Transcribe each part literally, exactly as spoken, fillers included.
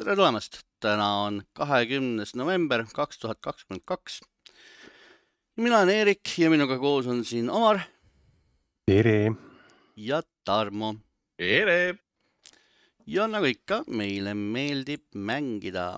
Tere tulemast! Täna on kahekümnes november kaks tuhat kakskümmend kaks. Mina olen Eerik ja minuga koos on siin Omar. Tere! Ja Tarmo. Tere! Ja nagu ikka, meile meeldib mängida.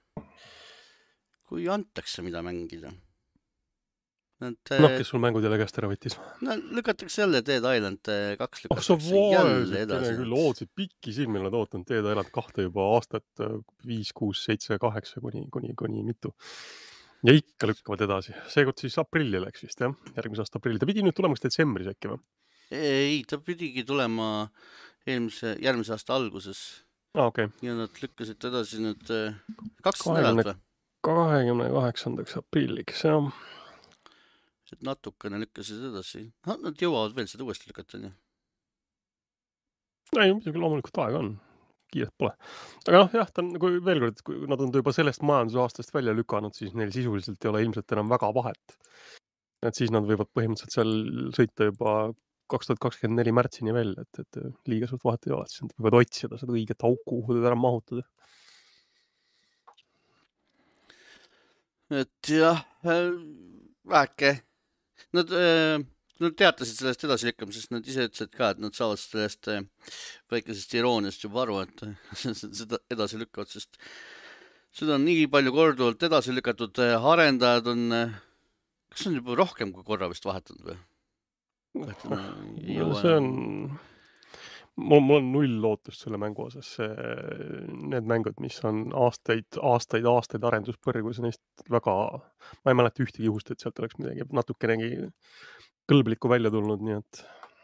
Kui antakse mida mängida. Nad, noh, kes sul mängud jälle käest ära võttis? No, lükatakse jälle Dead Island kaks lükatakse oh, jälle vaesid, edasi. Küll ootsid pikki silmil, nad ootanud Dead Island kahte juba aastat viis, kuus, seitse, kaheksa kuni, kuni, kuni mitu. Ja ikka lükkavad edasi. Seekord siis aprilli läks vist, jah? Järgmise aasta aprilli. Ta pidi nüüd tulemas detsembris äkki või? Ei, ta pidigi tulema eelmise, järgmise aasta alguses. Ah, okay. Ja nad lükkasid edasi nüüd kaks nädalat või? kahekümne kaheksandaks aprilliks, jah. Et natukene lükkasid edasi. No, nad jõuavad veel seda uuesti lükata, nii? Ei, midagi loomulikult aega on. Kiiret pole. Aga noh, jah, ta on, kui veel kord, kui nad on juba sellest majandusaastast välja lükanud, siis neil sisuliselt ei ole ilmselt enam väga vahet. Et siis nad võivad põhimõtteliselt seal sõita juba kaks tuhat kakskümmend neli märtsini välja, et, et liiga suurt vahet ei ole. Siis nad võivad otsida seda õiget auku, kuhu teda ära mahutada. Et jah, väheke. Nad, nad teatasid sellest edasilükkamisest, nad ise ütlesid ka, et nad saavad sellest väikesest irooniast juba aru, et seda edasi lükkavad, sest seda on nii palju korduvalt edasi lükatud, arendajad on, kas on juba rohkem kui korra vist vahetanud või? See on, mul, mul on null lootust selle mängu osas. Need mängud, mis on aastaid, aastaid, aastaid arenduspõrgus, neist väga, ma ei mäleta ühtegi juhust, et sealt oleks midagi natukenegi kõlblikku välja tulnud, nii et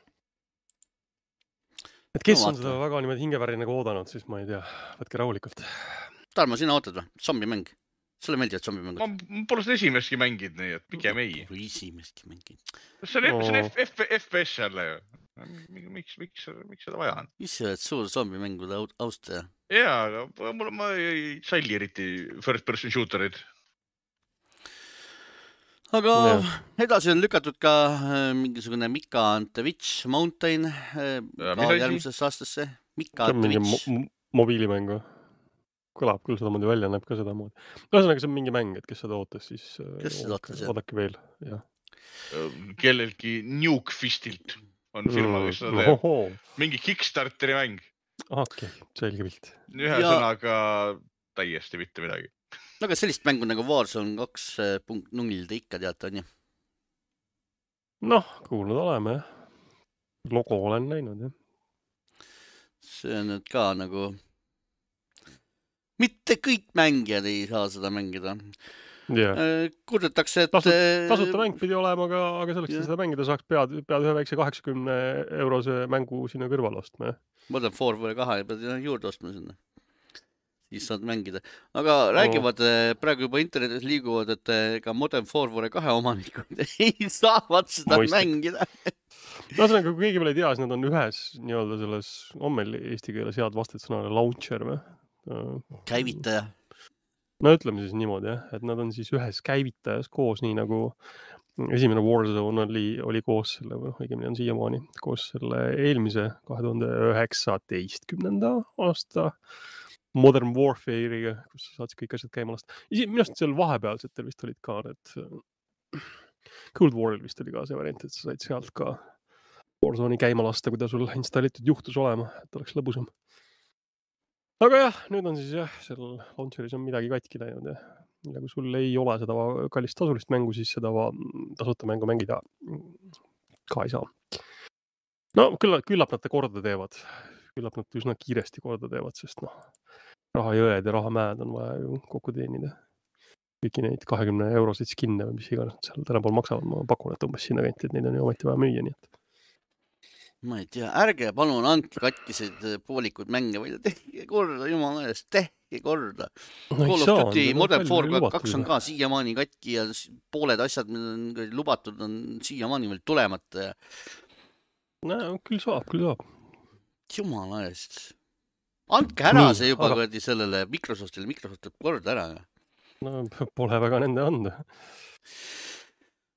et kes no, on seda väga niimoodi hingeväri nagu oodanud, siis ma ei tea, võtke rahulikult. Tarmo, sina ootad või? Zombimäng? Sulle meeldivad zombimängud? Ma pole seda esimestki mängid, nii et pigem ei. Esimestki mängid. See on, no. see on F P S jälle ju. Miks, miks, miks seda vaja on? Isse oled suur zombimängude austaja. Jaa, aga mul, ma ei salli eriti first person shooterid. Aga ja. Edasi on lükatud ka mingisugune Mika and the Witch Mountain ja, ka järgmisesse aastasse. Mika and the Witch. Mo mobiilimängu. Kõlab küll seda moodi välja, näeb ka seda moodi. Ühesõnaga, see on mingi mäng, et kes seda ootas, siis kes seda ootas, oodake veel. Ja. Kellelgi Nuke Fistilt on firma, kes seda teeb. Oho. Mingi Kickstarteri mäng. Okei, okay, selge pilt. Ühe ja... sõnaga täiesti mitte midagi. No aga sellist mängu nagu Warzone kaks punkt null te ikka teate, on ju? Noh, kuulnud oleme, jah. Logo olen näinud, jah. See on nüüd ka nagu... Mitte kõik mängijad ei saa seda mängida. Yeah. Kurdetakse, et... Tasut, tasuta mäng pidi olema, aga, aga selleks, yeah. Seda mängida saaks pead, pead ühe väikse kaheksakümne eurose mängu sinna kõrval ostma. Modern Warfare kahe pead juurde ostma sinna. Siis saad mängida. Aga räägivad oh. praegu juba internetis liiguvad, et ka Modern Warfare kahe omanikud ei saavad seda Mõistik. Mängida. No see on, kui keegi veel ei tea, siis nad on ühes nii-öelda selles, on meil eesti keeles head vastet sõnale launcher või? Käivitaja. No ütleme siis niimoodi, jah, et nad on siis ühes käivitajas koos, nii nagu esimene Warzone oli, oli koos selle, õigemini on siiamaani, koos selle eelmise kahe tuhande üheksateistkümnenda aasta Modern Warfare'iga, kus sa saad kõik asjad käima lasta. Minu arust seal vahepealsetel vist olid ka need Cold War'il vist oli ka see variant, et sa said sealt ka Warzone'i käima lasta, kui ta sul installitud juhtus olema, et oleks lõbusam. Aga jah, nüüd on siis jah, seal launcheris on midagi katki läinud ja, ja kui sul ei ole seda kallist tasulist mängu, siis seda tasuta mängu mängida ka ei saa. No küllap, küllap nad korda teevad, küllap nad üsna kiiresti korda teevad, sest noh, rahajõed ja rahamäed on vaja ju kokku teenida. Kõiki neid kahekümne eurosid skinne või mis iganes seal tänapäeval maksavad, ma pakun, et umbes sinna kanti, et neid on ju ometi vaja müüa, nii et ma ei tea, ärge palun andke katkiseid poolikud mänge välja, tehke korda, jumala eest, tehke korda. No, Call of Duty Modern Warfare kaks on ka siiamaani katki ja pooled asjad, mida on lubatud, on siiamaani veel tulemata. No, küll saab, küll saab. Jumala eest. Andke ära Nii, see juba aga... sellele Microsoftile, Microsoft teeb korda ära. No, pole väga nende anda.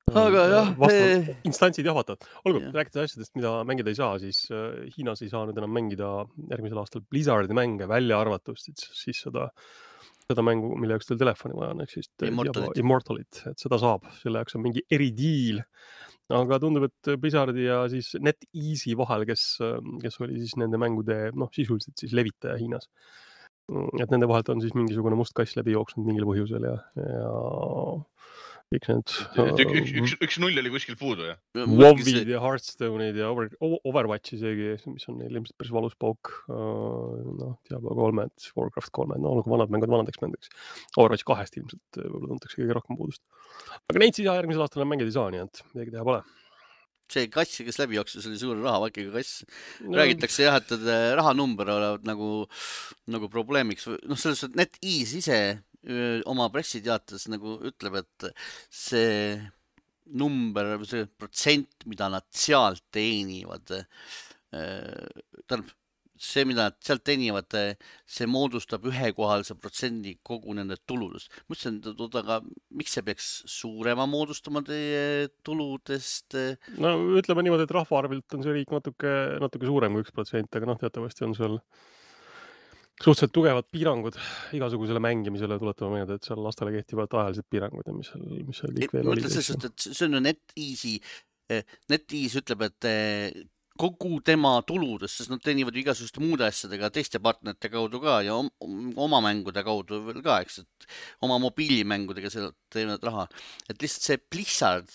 Aga jah, vastavalt eh, instantsid jahvatavad. Olgu, jah. rääkides asjadest, mida mängida ei saa, siis äh, Hiinas ei saa nüüd enam mängida järgmisel aastal Blizzardi mänge välja arvatud, siis, siis seda, seda mängu, mille jaoks teil telefoni vaja on, ehk siis Diablo Immortalit. Immortalit, et seda saab, selle jaoks on mingi eridiil. Aga tundub, et Blizzardi ja siis NetEasy vahel, kes, kes oli siis nende mängude, noh, sisuliselt siis levitaja Hiinas. Et nende vahelt on siis mingisugune must kass läbi jooksnud mingil põhjusel ja, ja kõik need Et üks, üks, üks, üks null oli kuskil puudu, jah? WoW'id ja Hearthstone'id ja Over, Overwatch isegi, mis on neil ilmselt päris valus pauk. No, Diablo kolmed, Warcraft kolmed, no nagu vanad mängud vanadeks mängudeks. Overwatch kahest ilmselt võib-olla tuntakse kõige rohkem puudust. Aga neid siis järgmisel aastal mängida ei saa, nii et midagi teha pole. See kass, kes läbi jooksus, oli suur rahavakkiga kass. No. Räägitakse jah, et rahanumber olevat nagu, nagu probleemiks. Noh, selles, et NetEase ise oma pressiteates nagu ütleb, et see number, see protsent, mida nad sealt teenivad, tähendab, see, mida nad sealt teenivad, see moodustab ühekohalise protsendi kogu nende tuludest. Mõtlesin, et aga miks see peaks suurema moodustama teie tuludest? No ütleme niimoodi, et rahvaarvilt on see riik natuke, natuke suurem kui üks protsent, aga noh, teatavasti on seal suhteliselt tugevad piirangud igasugusele mängimisele, tuletame meelde, et seal lastele kehtivad ajalised piirangud ja mis seal, mis seal kõik veel oli. Mõtlen, et see on NetEasy, NetEase ütleb, et kogu tema tuludest, sest nad teenivad igasuguste muude asjadega, teiste partnerite kaudu ka ja oma mängude kaudu veel ka, eks, et oma mobiilimängudega seal teevad raha. Et lihtsalt see Blizzard,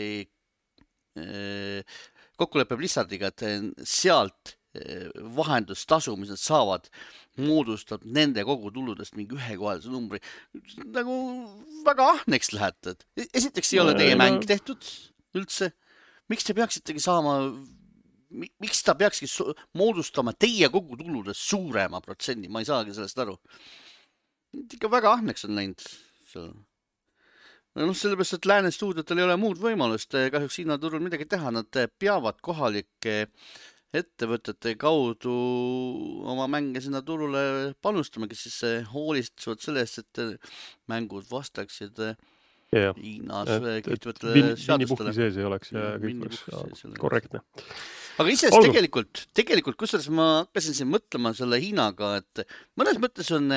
kokkulepe Blizzardiga, et sealt vahendustasu, mis nad saavad, moodustab nende kogu tuludest mingi ühekohalise numbri. Nagu väga ahneks lähete. Esiteks ei ole teie mäng tehtud üldse. Miks te peaksitegi saama, miks ta peakski moodustama teie kogu tuludest suurema protsendi? Ma ei saagi sellest aru. Ikka väga ahneks on läinud. No sellepärast, et lääne stuudiotel ei ole muud võimalust. Kahjuks Hiina turul midagi teha. Nad peavad kohalike ettevõtete kaudu oma mänge sinna turule panustama, kes siis hoolistuvad sellest, et mängud vastaksid ja, Hiinas kehtivatele vin, seadustele. Vinnipuhki sees ei oleks ja kõik oleks korrektne. Aga ise tegelikult, tegelikult, kusjuures ma hakkasin siin mõtlema selle Hiinaga, et mõnes mõttes on,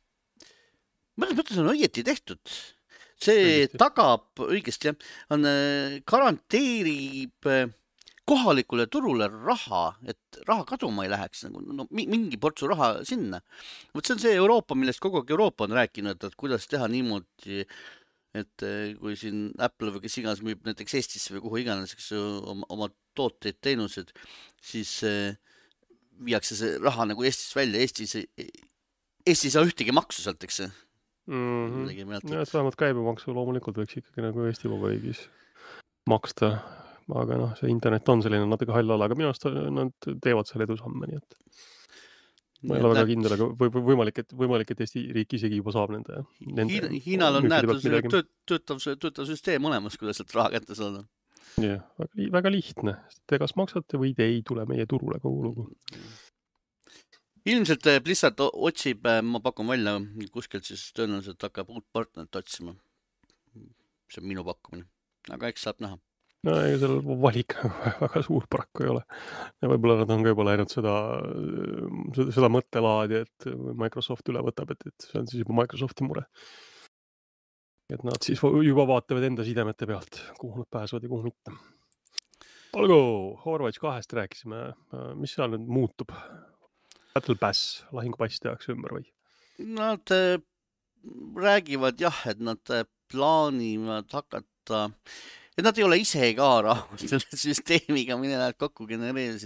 mõnes mõttes on õieti tehtud. See õigesti. Tagab, õigesti jah, on, garanteerib kohalikule turule raha, et raha kaduma ei läheks, no, mingi portsu raha sinna. Võt see on see Euroopa, millest kogu aeg Euroopa on rääkinud, et kuidas teha niimoodi, et kui siin Apple või kes iganes müüb näiteks Eestisse või kuhu iganes oma, oma tooteid, teenused, siis viiakse see raha nagu Eestis välja. Eestis, Eestis ei saa ühtegi maksu sealt, eks see? Mm-hmm. Ja, et vähemalt käibemaksu loomulikult võiks ikkagi nagu Eesti Vabariigis maksta. Aga noh, see internet on selline natuke hall ala, aga minu arust nad teevad selle edusamme, nii et ma ei ole väga kindel, aga või, võimalik, et, võimalik, et Eesti riik isegi juba saab nende. nende Hiinal on näetud töötav, töötav süsteem olemas, kuidas sealt raha kätte saada. Jah, väga, väga lihtne. Te kas maksate või te ei tule meie turule kogu lugu. Ilmselt Blizzard otsib, ma pakun välja, kuskilt siis tõenäoliselt hakkab uut partnerit otsima. See on minu pakkumine. Aga eks saab näha. No ega seal valik väga suur paraku ei ole. Ja võib-olla nad on ka juba läinud seda, seda mõttelaadi, et Microsoft üle võtab, et, et see on siis juba Microsofti mure. Et nad siis juba vaatavad enda sidemete pealt, kuhu nad pääsevad ja kuhu mitte. Olgu, Overwatch kahest rääkisime. Mis seal nüüd muutub? Battle Pass, lahingupass tehakse ümber või? Nad räägivad jah, et nad plaanivad hakata... Et nad ei ole ise ka rahul selle süsteemiga, mille nad kokku genereerisid.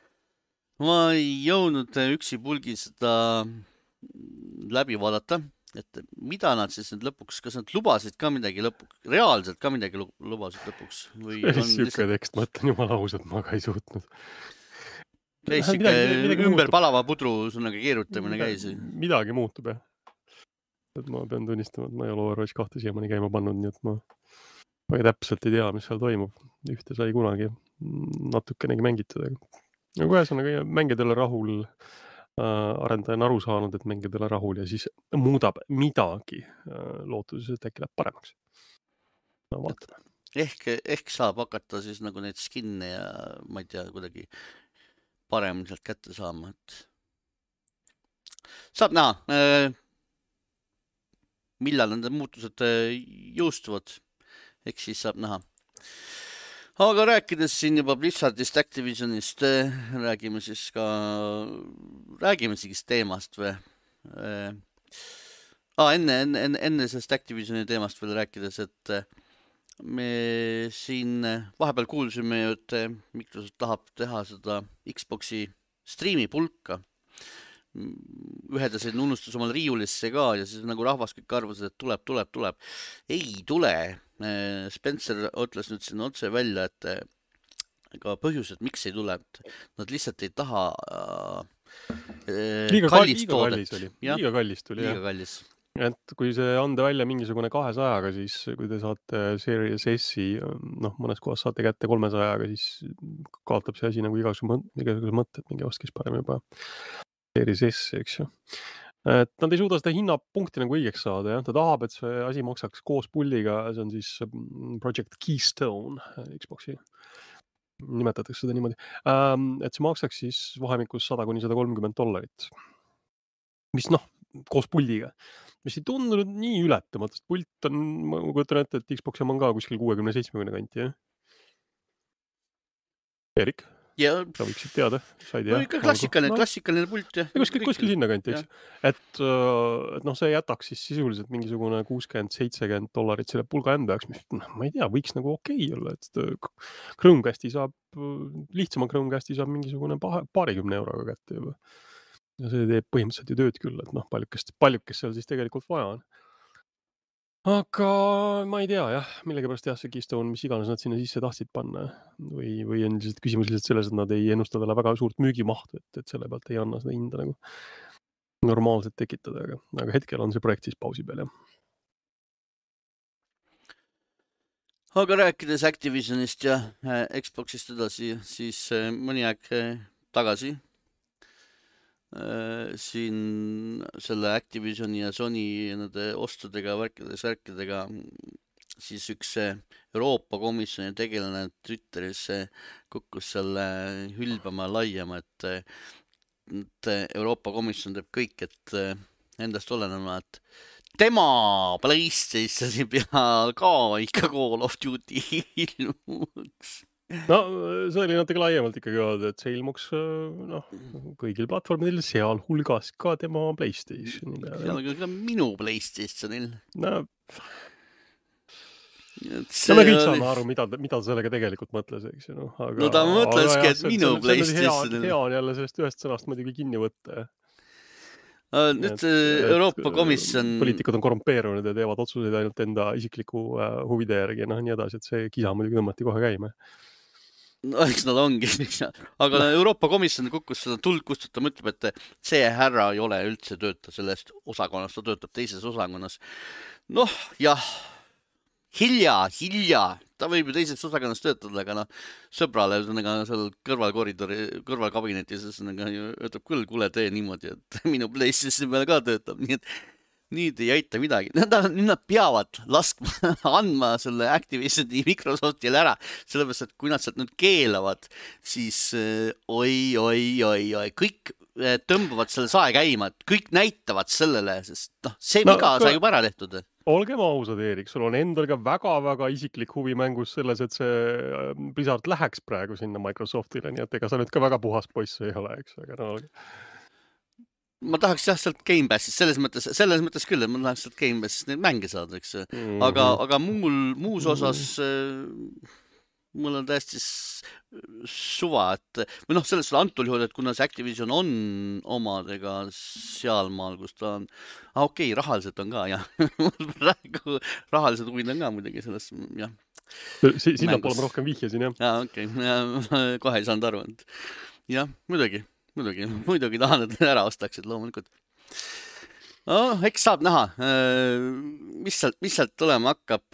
Ma ei jõudnud üksi pulgi seda läbi vaadata, et mida nad siis nüüd lõpuks, kas nad lubasid ka midagi lõpuks, reaalselt ka midagi lubasid lõpuks? Või on Süke lihtsalt... tekst, ma ütlen jumala ausalt, ma ka ei suutnud. Käis ikka ümber muutub. Palava pudru sunaga keerutamine käis. Midagi muutub, jah. Et ma pean tunnistama, et ma ei ole Overwatch kahte siiamaani käima pannud, nii et ma... Ma ei täpselt ei tea, mis seal toimub. Ühte sai kunagi natukenegi mängitud. Aga ühesõnaga mängijad ei ole rahul, arendaja on aru saanud, et mängijad ei ole rahul ja siis muudab midagi lootuses, et äkki läheb paremaks. No vaatame. ehk, ehk saab hakata siis nagu neid skinne ja ma ei tea, kuidagi parem sealt kätte saama, et saab näha, millal nende muutused jõustuvad, ehk siis saab näha. Aga rääkides siin juba Blizzardist, Activisionist, räägime siis ka, räägime siis teemast või? Ah, enne, enne, enne sellest Activisioni teemast veel rääkides, et me siin vahepeal kuulsime ju, et Microsoft tahab teha seda Xboxi striimipulka. Ühed ja see unustus omal riiulisse ka ja siis nagu rahvas kõik arvasid, et tuleb, tuleb, tuleb. Ei tule. Spencer ütles nüüd siin otse välja, et ka põhjused, miks ei tule. Nad lihtsalt ei taha liiga kallist liiga toodet. kallis oli. Liiga kallis tuli, liiga jah. kallis. Et kui see anda välja mingisugune kahesajaga, siis kui te saate Series S-i, noh, mõnes kohas saate kätte kolmesajaga, siis kaotab see asi nagu igasuguse mõtted, mingi ostkis parem juba Series S, eks ju. Et nad ei suuda seda hinnapunkti nagu õigeks saada, jah. Ta tahab, et see asi maksaks koos pulliga, see on siis Project Keystone Xboxi. Nimetatakse seda niimoodi. Et see maksaks siis vahemikus sada kuni sada kolmkümmend dollarit. Mis noh, koos pulliga. Mis ei tundunud nii ületamata, sest pult on, ma kujutan ette, et Xbox on ka kuskil kuuekümne seitsmekümne kanti, jah? Erik? Ja, sa võiksid teada, said no jah? ikka klassikaline, no, klassikaline pult, jah. Kuskil, kuskil sinna kanti, eks. Et, et noh, see jätaks siis sisuliselt mingisugune kuuskümmend seitsekümmend dollarit selle pulga enda jaoks, mis, noh, ma ei tea, võiks nagu okei olla, et Chromecasti saab, lihtsama Chromecasti saab mingisugune paarikümne euroga kätte juba. Ja see teeb põhimõtteliselt ju tööd küll, et noh, paljukest, paljukest seal siis tegelikult vaja on. Aga ma ei tea, jah, millegipärast jah, see Keystone, mis iganes nad sinna sisse tahtsid panna või, või on lihtsalt küsimus lihtsalt selles, et nad ei ennusta talle väga suurt müügimahtu, et, et selle pealt ei anna seda hinda nagu normaalselt tekitada, aga, aga hetkel on see projekt siis pausi peal, jah. Aga rääkides Activisionist ja Xboxist edasi, siis mõni aeg tagasi siin selle Activisioni ja Sony nende ostudega, värkides, värkidega, siis üks Euroopa Komisjoni tegelane Twitteris kukkus selle hülbama laiema, et, et Euroopa Komisjon teeb kõik, et endast olenema, et tema PlayStationi peal ka ikka Call of Duty ilmuks. No see oli natuke laiemalt ikkagi öelda, et see ilmuks noh, kõigil platvormidel, seal hulgas ka tema PlayStationi peal. Seal on ka minu PlayStationil. No, no me kõik saame aru, mida, mida ta sellega tegelikult mõtles, eks ju. No, aga, no ta mõtleski, aga, et minu see, PlayStationil. Hea, hea on jälle sellest ühest sõnast muidugi kinni võtta. Nüüd et, Euroopa et, Komisjon... Poliitikud on korrumpeerunud ja teevad otsuseid ainult enda isikliku huvide järgi ja noh, nii edasi, et see kisa muidugi tõmmati kohe käima. No eks nad ongi, aga Euroopa Komisjon kukkus seda tuld kustutama, ütleb, et see härra ei ole üldse tööta sellest osakonnast, ta töötab teises osakonnas. Noh, jah, hilja, hilja, ta võib ju teises osakonnas töötada, aga noh, sõbrale seal kõrvalkoridori, kõrvalkabinetis ütleb küll, kuule tee niimoodi, et minu PlayStation peal ka töötab, nii et nüüd ei aita midagi. Nüüd nad peavad laskma, andma selle Activisioni Microsoftile ära, sellepärast, et kui nad sealt nüüd keelavad, siis oi, oi, oi, oi, kõik tõmbavad selle sae käima, et kõik näitavad sellele, sest noh, see no, viga kui... sai juba ära tehtud. Olgem ausad, Erik, sul on endal ka väga-väga isiklik huvi mängus selles, et see Blizzard läheks praegu sinna Microsoftile, nii et ega sa nüüd ka väga puhas poiss ei ole, eks, aga no ma tahaks jah sealt Game Passist, selles mõttes, selles mõttes küll, et ma tahaks sealt Game Passist neid mänge saada, eks. Mm-hmm. Aga, aga muul, muus osas mm-hmm. mul on täiesti suva, et või noh, sellest antul juhul, et kuna see Activision on omadega sealmaal, kus ta on, ah okei, okay, rahaliselt on ka, jah. Praegu rahalised huvid on ka muidugi selles, jah. Sinna poole ma rohkem vihjasin, jah. Ja, okei, okay. Kohe ei saanud aru, et jah, muidugi. Muidugi, muidugi tahan, et ära ostaksid loomulikult. No, eks saab näha, mis sealt, mis sealt tulema hakkab.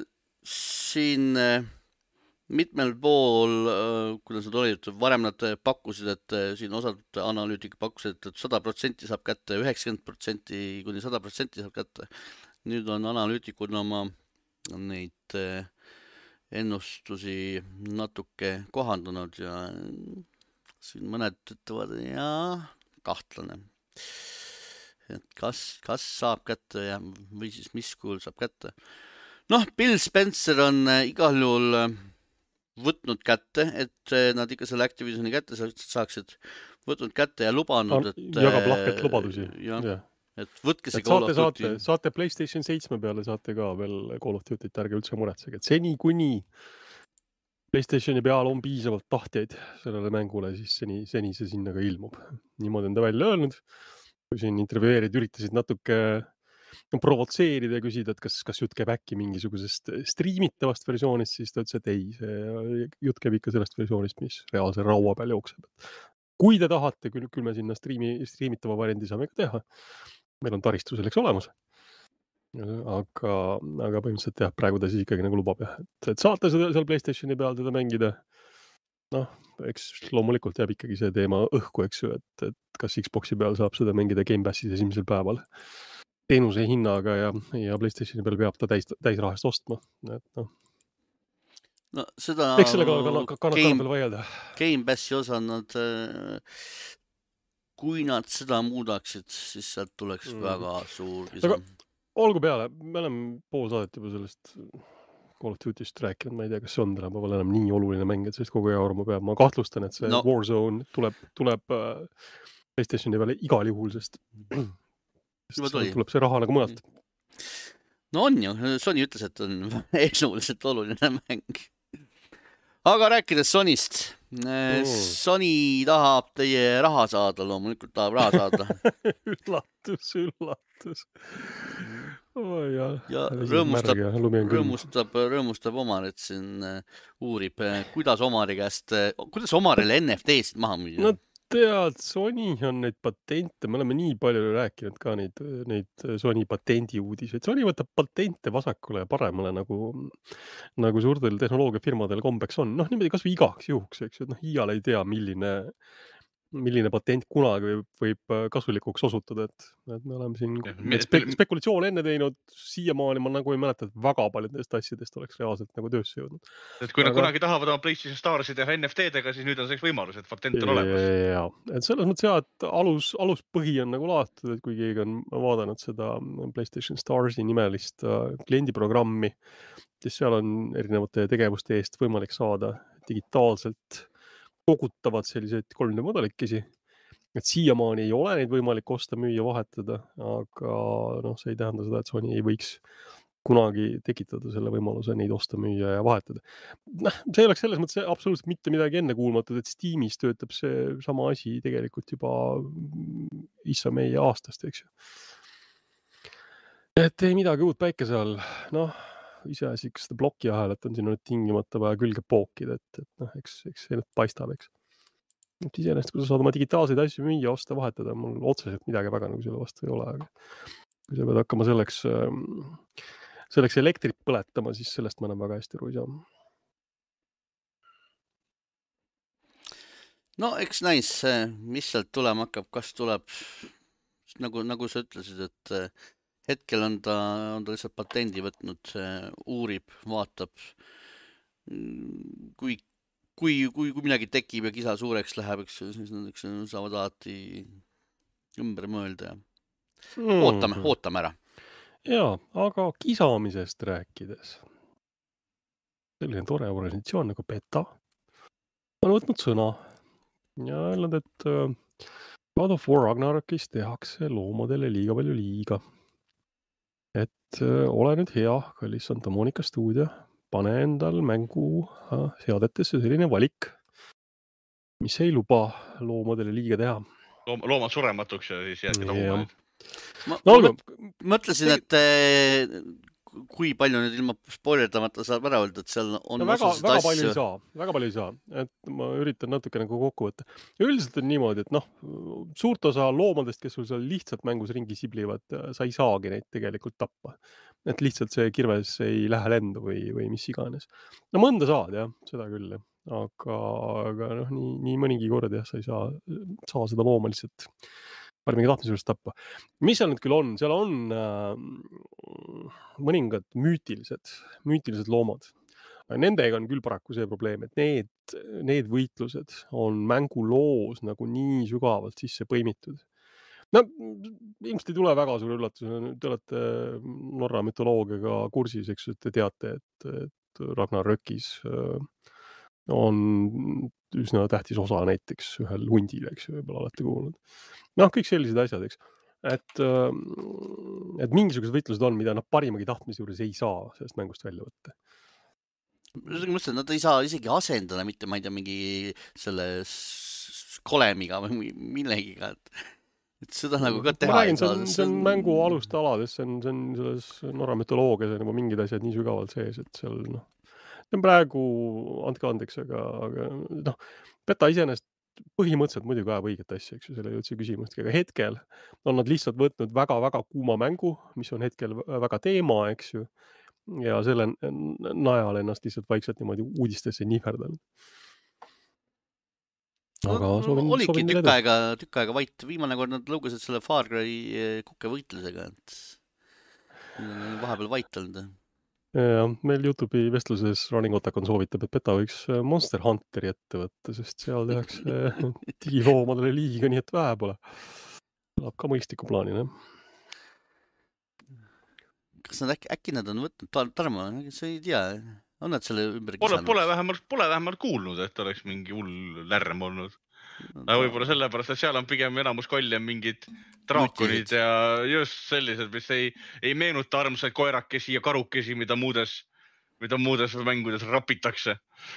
Siin mitmel pool, kuidas nad olid, varem nad pakkusid, et siin osad analüütik pakkusid, et sada protsenti saab kätte, üheksakümmend protsenti kuni sada protsenti saab kätte. Nüüd on analüütikud oma neid ennustusi natuke kohandunud ja siin mõned ütlevad ja kahtlane. Et kas, kas saab kätte ja, või siis mis kujul saab kätte. Noh, Bill Spencer on igal juhul võtnud kätte, et nad ikka selle Activisioni kätte saaksid, võtnud kätte ja lubanud, et jagab lahkelt lubadusi. Ja, ja. Et võtke see et Call saate, of Duty. Saate, saate PlayStation seitsme peale, saate ka veel Call of Duty't, ärge üldse muretsege. Et seni kuni PlayStationi peal on piisavalt tahtjaid sellele mängule, siis seni, seni see sinna ka ilmub. Niimoodi on ta välja öelnud. Kui siin intervjueerid üritasid natuke provotseerida ja küsida, et kas, kas jutt käib äkki mingisugusest striimitavast versioonist, siis ta ütles, et ei, see jutt käib ikka sellest versioonist, mis reaalse raua peal jookseb. Kui te tahate, küll, küll me sinna striimi, striimitava variandi saame ka teha. Meil on taristu selleks olemas. Aga, aga põhimõtteliselt jah, praegu ta siis ikkagi nagu lubab jah, et, et saate seda seal PlayStationi peal teda mängida. Noh, eks loomulikult jääb ikkagi see teema õhku, eks ju, et, et kas Xboxi peal saab seda mängida Game Passis esimesel päeval teenuse hinnaga ja, ja PlayStationi peal peab ta täis, täisrahast ostma. Et noh. No seda eks sellega kannab, kannab Game, veel vaielda. Game Passi osa nad, kui nad seda muudaksid, siis sealt tuleks mm. väga suur kisa. Olgu peale, me oleme pool saadet juba sellest Call of Duty'st rääkinud, ma ei tea, kas see on tänapäeval enam nii oluline mäng, et sellest kogu aeg arvama peab. Ma kahtlustan, et see no. Warzone tuleb, tuleb PlayStationi peale igal juhul, sest, sest tuleb see raha nagu mõnelt. No on ju, Sony ütles, et on eesluuliselt oluline mäng. Aga rääkides Sonyst, mm. Sony tahab teie raha saada, loomulikult tahab raha saada. üllatus, üllatus. Oh, ja ja rõõmustab, rõõmustab, rõõmustab Omar, et siin uurib, kuidas Omari käest, kuidas Omarile N F T-sid maha müüa? No tead, Sony on neid patente, me oleme nii palju rääkinud ka neid, neid Sony patendi uudiseid. Sony võtab patente vasakule ja paremale, nagu, nagu suurtel tehnoloogiafirmadel kombeks on. Noh, niimoodi kas või igaks juhuks, eks ju, et noh, iial ei tea, milline milline patent kunagi võib, võib kasulikuks osutuda, et, et me oleme siin ja, spe, spekulatsioon enne teinud, siiamaani ma nagu ei mäleta, et väga palju nendest asjadest oleks reaalselt nagu töösse jõudnud. Et kui nad Aga... kunagi tahavad oma PlayStation Starsi teha N F T-dega, siis nüüd on selleks võimalus, et patent on olemas. Ja, et selles mõttes jah, et alus, aluspõhi on nagu lahatud, et kui keegi on vaadanud seda PlayStation Starsi nimelist kliendiprogrammi, siis seal on erinevate tegevuste eest võimalik saada digitaalselt kogutavad selliseid kolm D modelikesi, et siiamaani ei ole neid võimalik osta, müüa, vahetada, aga noh, see ei tähenda seda, et Sony ei võiks kunagi tekitada selle võimaluse neid osta, müüa ja vahetada. Noh, see ei oleks selles mõttes absoluutselt mitte midagi enne kuulmatud, et Steamis töötab see sama asi tegelikult juba issa meie aastast, eks ju. Et ei midagi uut päikese all, noh, ise sikast plokiahelat on siin nüüd tingimata vaja külge pookida, et, et noh, eks, eks see nüüd paistab, eks. Et iseenesest, kui sa saad oma digitaalseid asju müüa, osta, vahetada, mul otseselt midagi väga nagu selle vastu ei ole, aga kui sa pead hakkama selleks, selleks elektrit põletama, siis sellest ma enam väga hästi aru ei saa. No eks näis, mis sealt tulema hakkab, kas tuleb, nagu, nagu sa ütlesid, et hetkel on ta, on ta lihtsalt patendi võtnud, uurib, vaatab, kui, kui, kui, kui midagi tekib ja kisa suureks läheb, eks, siis nad eks, saavad alati ümber mõelda ja mm. ootame, ootame ära. Jaa, aga kisamisest rääkides. Selline tore organisatsioon nagu PETA on võtnud sõna ja öelnud, et God of War Ragnarokis tehakse loomadele liiga palju liiga. Et ole nüüd hea, kallis Santa Monica stuudio, pane endal mängu seadetesse selline valik, mis ei luba loomadele liiga teha. Loom, loomad surematuks ja siis jäädki tohumaid. Ma, no, ma mõtlesin, et kui palju nüüd ilma spoilerdamata saab ära öelda, et seal on no väga, väga palju ei saa, väga palju ei saa, et ma üritan natuke nagu kokku võtta. Üldiselt on niimoodi, et noh, suurt osa loomadest, kes sul seal lihtsalt mängus ringi siblivad, sa ei saagi neid tegelikult tappa. Et lihtsalt see kirves ei lähe lendu või, või mis iganes. No mõnda saad jah, seda küll, aga, aga noh, nii, nii mõningi kord jah, sa ei saa, saa seda looma lihtsalt mingi tahtmise juures tappa. Mis seal nüüd küll on? Seal on äh, mõningad müütilised, müütilised loomad. Nendega on küll paraku see probleem, et need, need võitlused on mänguloos nagu nii sügavalt sisse põimitud. No ilmselt ei tule väga suur üllatus, te olete Norra mütoloogiaga kursis, eks, et te teate, et, et Ragnarökis on üsna tähtis osa näiteks ühel hundil, eks, võib-olla olete kuulnud. Noh, kõik sellised asjad, eks. Et, et mingisugused võitlused on, mida nad parimagi tahtmise juures ei saa sellest mängust välja võtta. Mõtlen, nad ei saa isegi asendada mitte, ma ei tea, mingi selle kolemiga või millegiga, et et seda nagu ka teha räägin, ei saa. See on, see on mängu aluste alades, see on, see on selles Norra mütoloogias on juba mingid asjad nii sügavalt sees, et seal noh, see on praegu, andke andeks, aga, aga noh, Beta iseenesest põhimõtteliselt muidugi ajab õiget asja, eks ju, selle üldse küsimustki, aga hetkel on nad lihtsalt võtnud väga-väga kuuma mängu, mis on hetkel väga teema, eks ju, ja selle najal ennast lihtsalt vaikselt niimoodi uudistesse nihverdanud. Aga no, soovin, oligi soovin tükk aega, tükk aega vait. Viimane kord nad lugusid selle Far Cry kukke võitlusega, et vahepeal vait olnud. Ja, meil YouTube'i vestluses Running Otakon soovitab, et Beta võiks Monster Hunteri ette võtta, sest seal tehakse digiloomadele liiga, nii et vähe pole. Läheb ka mõistliku plaanina. Kas nad äkki, äkki nad on võtnud tar Tarmo, sa ei tea, on nad selle ümber pole, pole, vähemalt, pole vähemalt kuulnud, et oleks mingi hull lärm olnud. No, ta... Võib-olla sellepärast, et seal on pigem enamus koljem mingid draakonid ja just sellised, mis ei, ei meenuta armsaid koerakesi ja karukesi, mida muudes, mida muudes mängudes rapitakse.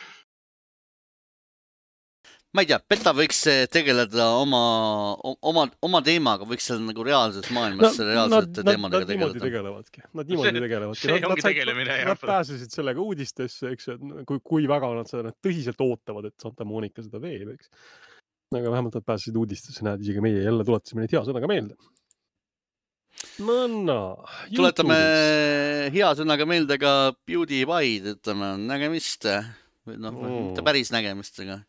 Ma ei tea, Beta võiks tegeleda oma, oma, oma teemaga, võiks seal nagu reaalses maailmas no, reaalsete nad, teemadega nad tegeleda. Nad tegelevadki. Nad niimoodi see, tegelevadki. See nad, ongi nad, tegelemine. Nad, nad pääsesid sellega uudistesse, eks, kui, kui väga nad seda tõsiselt ootavad, et Santa Monica seda veeb, eks. Aga vähemalt nad pääsesid uudistesse, näed, isegi meie jälle tuletasime neid hea sõnaga meelde. No, no. Tuletame hea sõnaga meelde ka PewDiePie, ütleme, nägemist. No, mm. mitte päris nägemist, aga...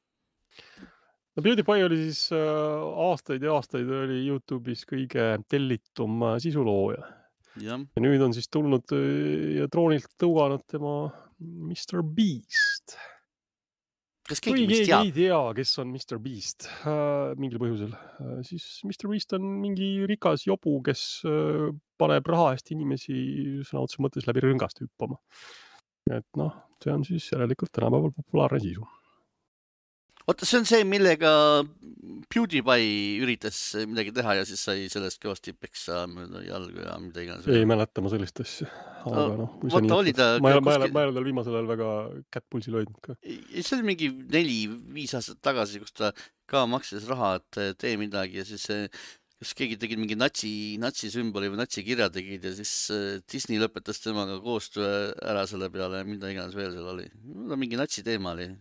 No PewDiePie oli siis äh, aastaid ja aastaid oli YouTube'is kõige tellitum sisulooja. Ja. ja nüüd on siis tulnud ja troonilt tõuganud tema mister Beast. Kas keegi Kui mis keegi teab? ei tea, kes on mister Beast äh, mingil põhjusel, äh, siis mister Beast on mingi rikas jobu, kes äh, paneb raha eest inimesi sõna otseses mõttes läbi rõngast hüppama. Et noh, see on siis järelikult tänapäeval populaarne sisu. Oota, see on see, millega PewDiePie üritas midagi teha ja siis sai sellest kõvasti peksa jalgu ja mida iganes. Ei mäleta ma sellist asja. Aga no, kui Vaata, nii, oli ta... Ma ei ole kuskil... tal viimasel ajal väga kättpulsil hoidnud ka. See oli mingi neli, viis aastat tagasi, kus ta ka maksis raha, et tee midagi ja siis kas keegi tegid mingi natsi, natsi sümboli või natsi kirja tegid ja siis Disney lõpetas temaga koostöö ära selle peale ja mida iganes veel seal oli. Mingi natsi teema oli.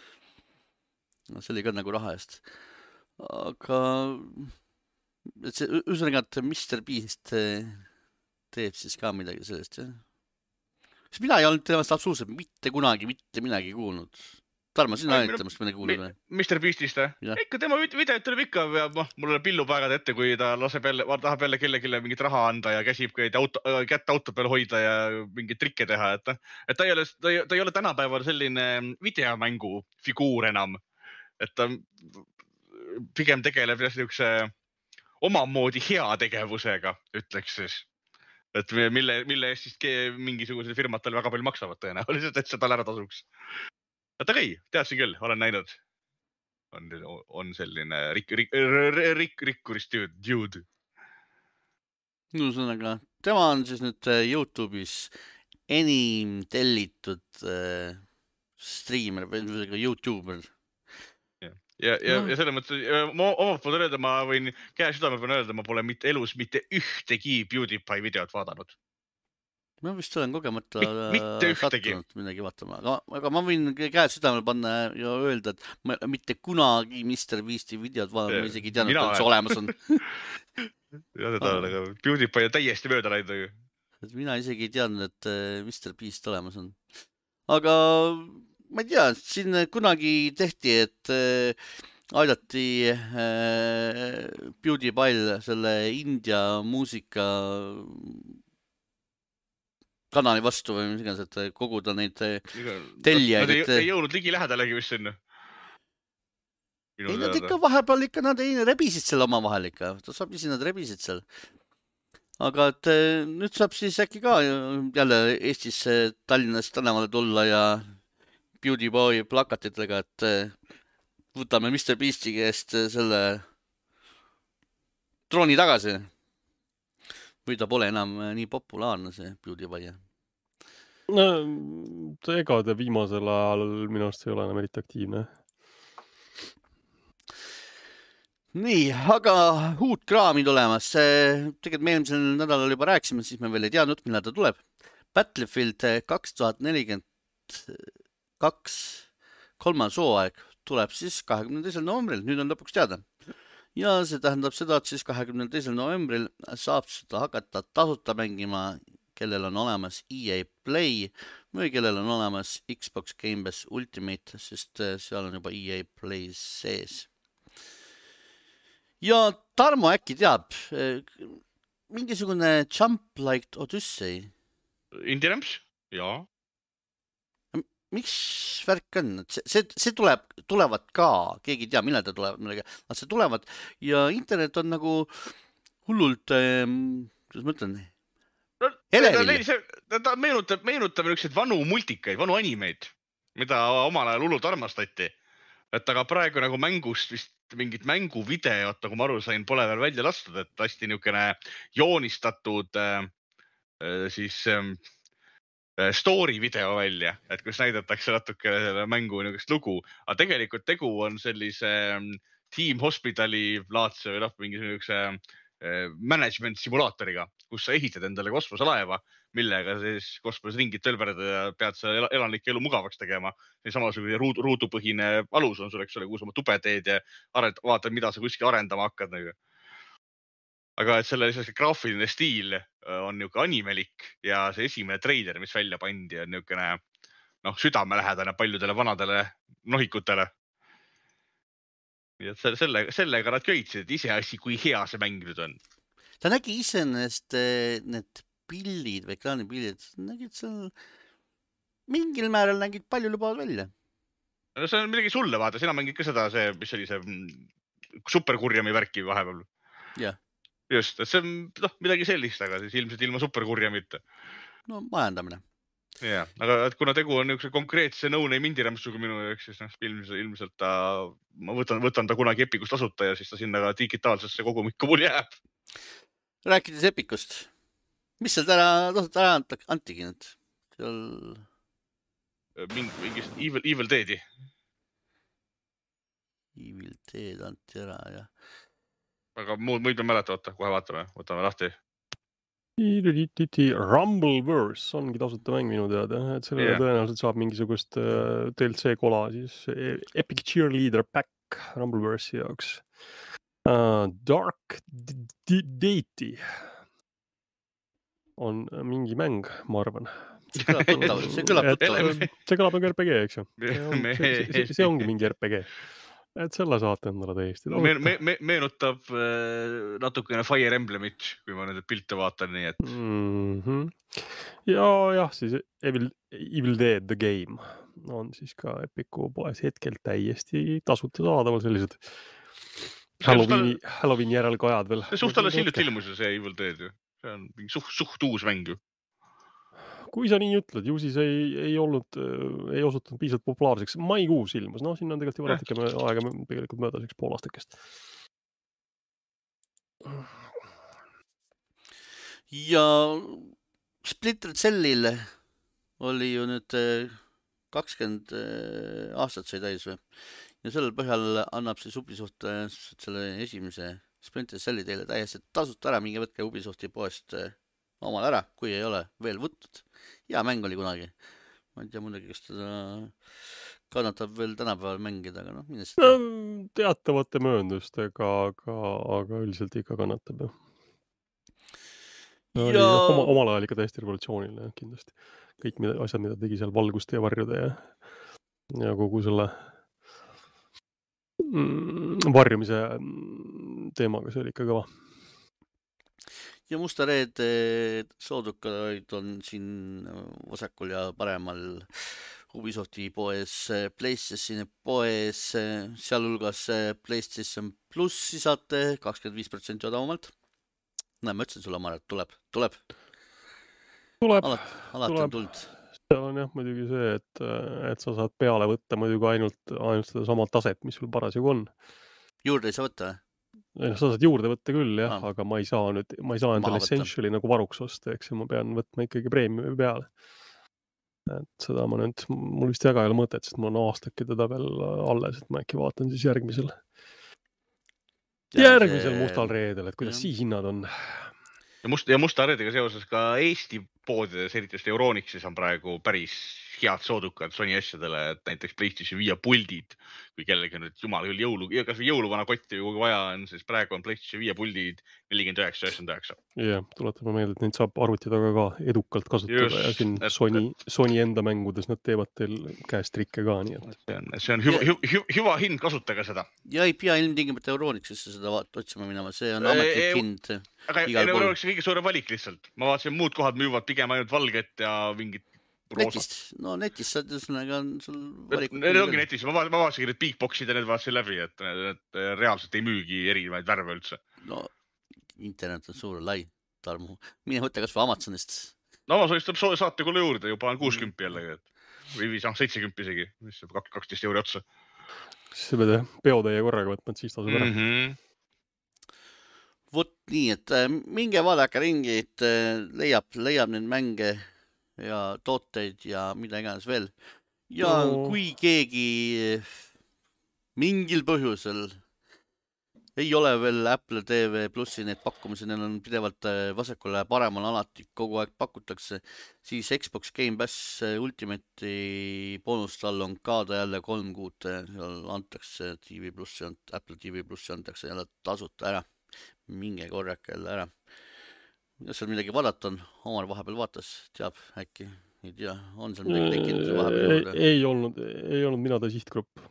No, see oli ka nagu raha eest. Aga et see üsõnaga, et mister Beast teeb siis ka midagi sellest, jah? Sest mina ei olnud temast absoluutselt mitte kunagi mitte midagi kuulnud. Tarmo, sina olid temast midagi kuulnud või? mister Beastist, jah? Ikka tema videot tuleb ikka, mul on pillupäegad ette, kui ta laseb jälle, tahab jälle kellelegi mingit raha anda ja käsib auto, kätte auto peal hoida ja mingit trikke teha. Et, et ta, ei ole, ta, ei, ta ei ole tänapäeval selline videomängu figuur enam. Et ta pigem tegeleb niisuguse omamoodi hea tegevusega, ütleks siis. Et mille, mille eest siis mingisugused firmad tal väga palju maksavad tõenäoliselt, et see tal ära tasuks. Et aga ei, teadsin küll, olen näinud. On, on selline rik, rik, rik, rikkurist dude. No sõnaga, tema on siis nüüd YouTube'is enim tellitud äh, streamer või YouTuber. Ja, ja, no. ja selle mõttes, ma omalt poolt öelda, ma võin käe südame pean öelda, ma pole mitte elus mitte ühtegi PewDiePie videot vaadanud. Ma vist olen kogemata mitte sattunud midagi vaatama, aga, aga ma võin käe südamele panna ja öelda, et ma mitte kunagi mister Beasti videot vaadanud, ma isegi ei teadnud, et see olemas on. ja seda on, aga PewDiePie on täiesti mööda läinud. Mina isegi ei teadnud, et mister Beast olemas on. Aga... Ma ei tea, siin kunagi tehti, et äh, aidati äh, PewDiePie selle India muusika kanali vastu või mis iganes, et koguda neid tellijaid. Nad ei, ei jõudnud ligi lähedalegi vist sinna. Ei, nad ikka vahepeal ikka, nad ei rebisid seal oma vahel ikka. Ta saab isi, nad rebisid seal. Aga et nüüd saab siis äkki ka jälle Eestis Tallinnas tänavale tulla ja Beauty Boy plakatitega, et võtame mister Beasti käest selle trooni tagasi. Või ta pole enam nii populaarne, see Beauty Boy. No, ega ta viimasel ajal minu arust ei ole enam eriti aktiivne. Nii, aga uut kraami tulemas. Tegelikult me eelmisel nädalal juba rääkisime, siis me veel ei teadnud, millal ta tuleb. Battlefield kaks tuhat nelikümmend kaks kolmas hooaeg tuleb siis kahekümne teisel novembril. Nüüd on lõpuks teada. Ja see tähendab seda, et siis kahekümne teisel novembril saab seda hakata tasuta mängima, kellel on olemas E A Play või kellel on olemas Xbox Game Pass Ultimate, sest seal on juba E A Play sees. Ja Tarmo äkki teab, mingisugune Jump Like Odyssey. Indie-Ramps? Jaa. Miks värk on? See, see, see tuleb, tulevad ka, keegi ei tea, millal ta tuleb, millega, aga see tulevad ja internet on nagu hullult, kuidas ma ütlen, elevil. Ta, ta meenutab, meenutab niisuguseid vanu multikaid, vanu animeid, mida omal ajal hullult armastati. Et aga praegu nagu mängust vist mingit mänguvideot, nagu ma aru sain, pole veel välja lastud, et lasti niisugune joonistatud äh, siis äh, story video välja, et kus näidatakse natuke selle mängu niisugust lugu. Aga tegelikult tegu on sellise Team Hospitali laadse või noh, mingi niisuguse management simulaatoriga, kus sa ehitad endale kosmoselaeva, millega siis kosmoses ringid tölverda ja pead sa elanike elu mugavaks tegema. See samasugune ruud, ruudupõhine alus on sul, eks ole, kus oma tube teed ja arend, vaatad, mida sa kuskil arendama hakkad. Nagu. Aga et selle graafiline stiil on niisugune animelik ja see esimene treiler, mis välja pandi, on niisugune noh, südamelähedane paljudele vanadele nohikutele. Ja selle, sellega nad köitsid, et ise asi, kui hea see mäng nüüd on. Ta nägi iseenest need pillid või ekraanipillid, nägid seal mingil määral nägid palju lubavad välja. No see on midagi sulle, vaata, sina mängid ka seda, see, mis oli see superkurjami värki vahepeal. Ja. Just, et see on no, midagi sellist, aga siis ilmselt ilma superkurjamita. No majandamine. Ja, aga et kuna tegu on niisuguse konkreetse no-name indie-rämpsuga minu jaoks, siis noh, ilmselt, ilmselt ta, ma võtan, võtan ta kunagi Epicust tasuta ja siis ta sinna ka digitaalsesse kogumikku mul jääb. Rääkides Epicust, mis seal täna tasuta ära antigi nüüd? Seal... Mingi, mingist Evil, Evil Deadi. Evil Dead anti ära, jah. Aga muud, muid me mäleta, võtta, kohe vaatame, võtame lahti. Rumbleverse ongi tasuta mäng minu teada, et selle yeah. tõenäoliselt saab mingisugust uh, D L C kola siis Epic Cheerleader Pack Rumbleverse'i jaoks. Uh, Dark Deity on mingi mäng, ma arvan. See kõlab tuttav, see kõlab tuttav. See kõlab nagu R P G, eks ju. See, see, see ongi mingi R P G. Et selle saate endale täiesti. Me, me, me, meenutab äh, natukene Fire Emblemit, kui ma nüüd pilte vaatan, nii et... Mm-hmm. Ja jah, siis Evil, Evil Dead The Game on siis ka Epicu poes hetkel täiesti tasuta saadaval sellised Halloweeni, suht... Halloweeni järelkajad veel. See suht alles hiljuti ilmus see Evil Dead ju. See on mingi suht, suht uus mäng ju. Kui sa nii ütled, ju siis ei, ei olnud, ei osutunud piisavalt populaarseks. Maikuus ilmus, no siin on tegelikult juba natuke aega tegelikult möödas üks poolaastakest. Ja Splinter Cellil oli ju nüüd kakskümmend aastat sai täis või? Ja sellel põhjal annab siis Ubisoft selle esimese Splinter Celli teile täiesti tasuta ära, mingi võtke Ubisofti poest omal ära, kui ei ole veel võtnud. Hea mäng oli kunagi. Ma ei tea muidugi, kas teda kannatab veel tänapäeval mängida, aga noh, millest... No, teatavate mööndustega, aga, aga üldiselt ikka kannatab. No, ja... oli, oma, omal ajal ikka täiesti revolutsiooniline kindlasti. Kõik mida, asjad, mida tegi seal valguste ja varjude ja, ja kogu selle mm, varjumise teemaga, see oli ikka kõva. ja musta reede soodukaid on siin vasakul ja paremal Ubisofti poes, PlayStationi poes, sealhulgas PlayStation Plussi saate kakskümmend viis protsenti odavamalt. Näe, ma ütlesin sulle, Mare, et tuleb, tuleb. Tuleb, Alati, alati tuleb. on tulnud. Seal on jah muidugi see, et, et sa saad peale võtta muidugi ainult, ainult seda sama taset, mis sul parasjagu on. Juurde ei saa võtta? Sa saad juurde võtta küll, jah, Ah. aga ma ei saa nüüd, ma ei saa endale Essentiali nagu varuks osta, eks ma pean võtma ikkagi preemiumi peale. Et seda ma nüüd, mul vist väga ei ole mõtet, sest mul on aastaki teda veel alles, et ma äkki vaatan siis järgmisel, järgmisel see... mustal reedel, et kuidas ja. Siis hinnad on. Ja, must, ja musta reedega seoses ka Eesti poodides, eriti just Euronixis on praegu päris head soodukad Sony asjadele, et näiteks PlayStation viie puldid, kui kellegi nüüd jumal küll jõulu, ja kas või jõuluvana kotti kui vaja on, siis praegu on PlayStation viie puldid nelikümmend üheksa üheksakümmend üheksa. Jah, tuletame meelde, et neid saab arvuti taga ka edukalt kasutada just, ja siin et, Sony, Sony enda mängudes nad teevad teil käest trikke ka, nii et. See on, see on hüva, ja, hüva, hüva hind, kasutage seda. Ja ei pea ilmtingimata Euronixisse seda vaat, otsima minema, see on ametlik e hind. Aga Euronixi kõige suurem valik lihtsalt. Ma vaatasin, muud kohad müüvad pigem ainult valget ja mingit netist, no netist saad üsnaga on sul valikud. Need ongi netis, ma vaatasin need bigboxid ja need vaatasin läbi, et need reaalselt ei müügi erinevaid värve üldse. No internet on suur lai, Tarmu. Mine võtta kas või Amazonist. No Amazonist saab saate kuule juurde, juba on kuuskümmend jällegi, et või seitsekümmend isegi, mis saab kaksteist euri otsa. Siis sa pead peotäie korraga võtma, et siis tasub ära. Mm -hmm. Vot nii, et minge vaadake ringi, et leiab, leiab neid mänge ja tooteid ja mida iganes veel. Ja no. Kui keegi mingil põhjusel ei ole veel Apple T V Plussi neid pakkumisi, neil on pidevalt vasakule ja paremal alati kogu aeg pakutakse, siis Xbox Game Pass Ultimate'i boonust all on ka ta jälle kolm kuud, seal antakse T V Plussi, Apple T V Plussi antakse jälle tasuta ära. Minge korrake jälle ära. Ja seal midagi vaadata on, Omar vahepeal vaatas, teab äkki, ei tea, on seal midagi tekkinud vahepeal juurde? Ei, ei olnud, ei olnud mina ta sihtgrupp.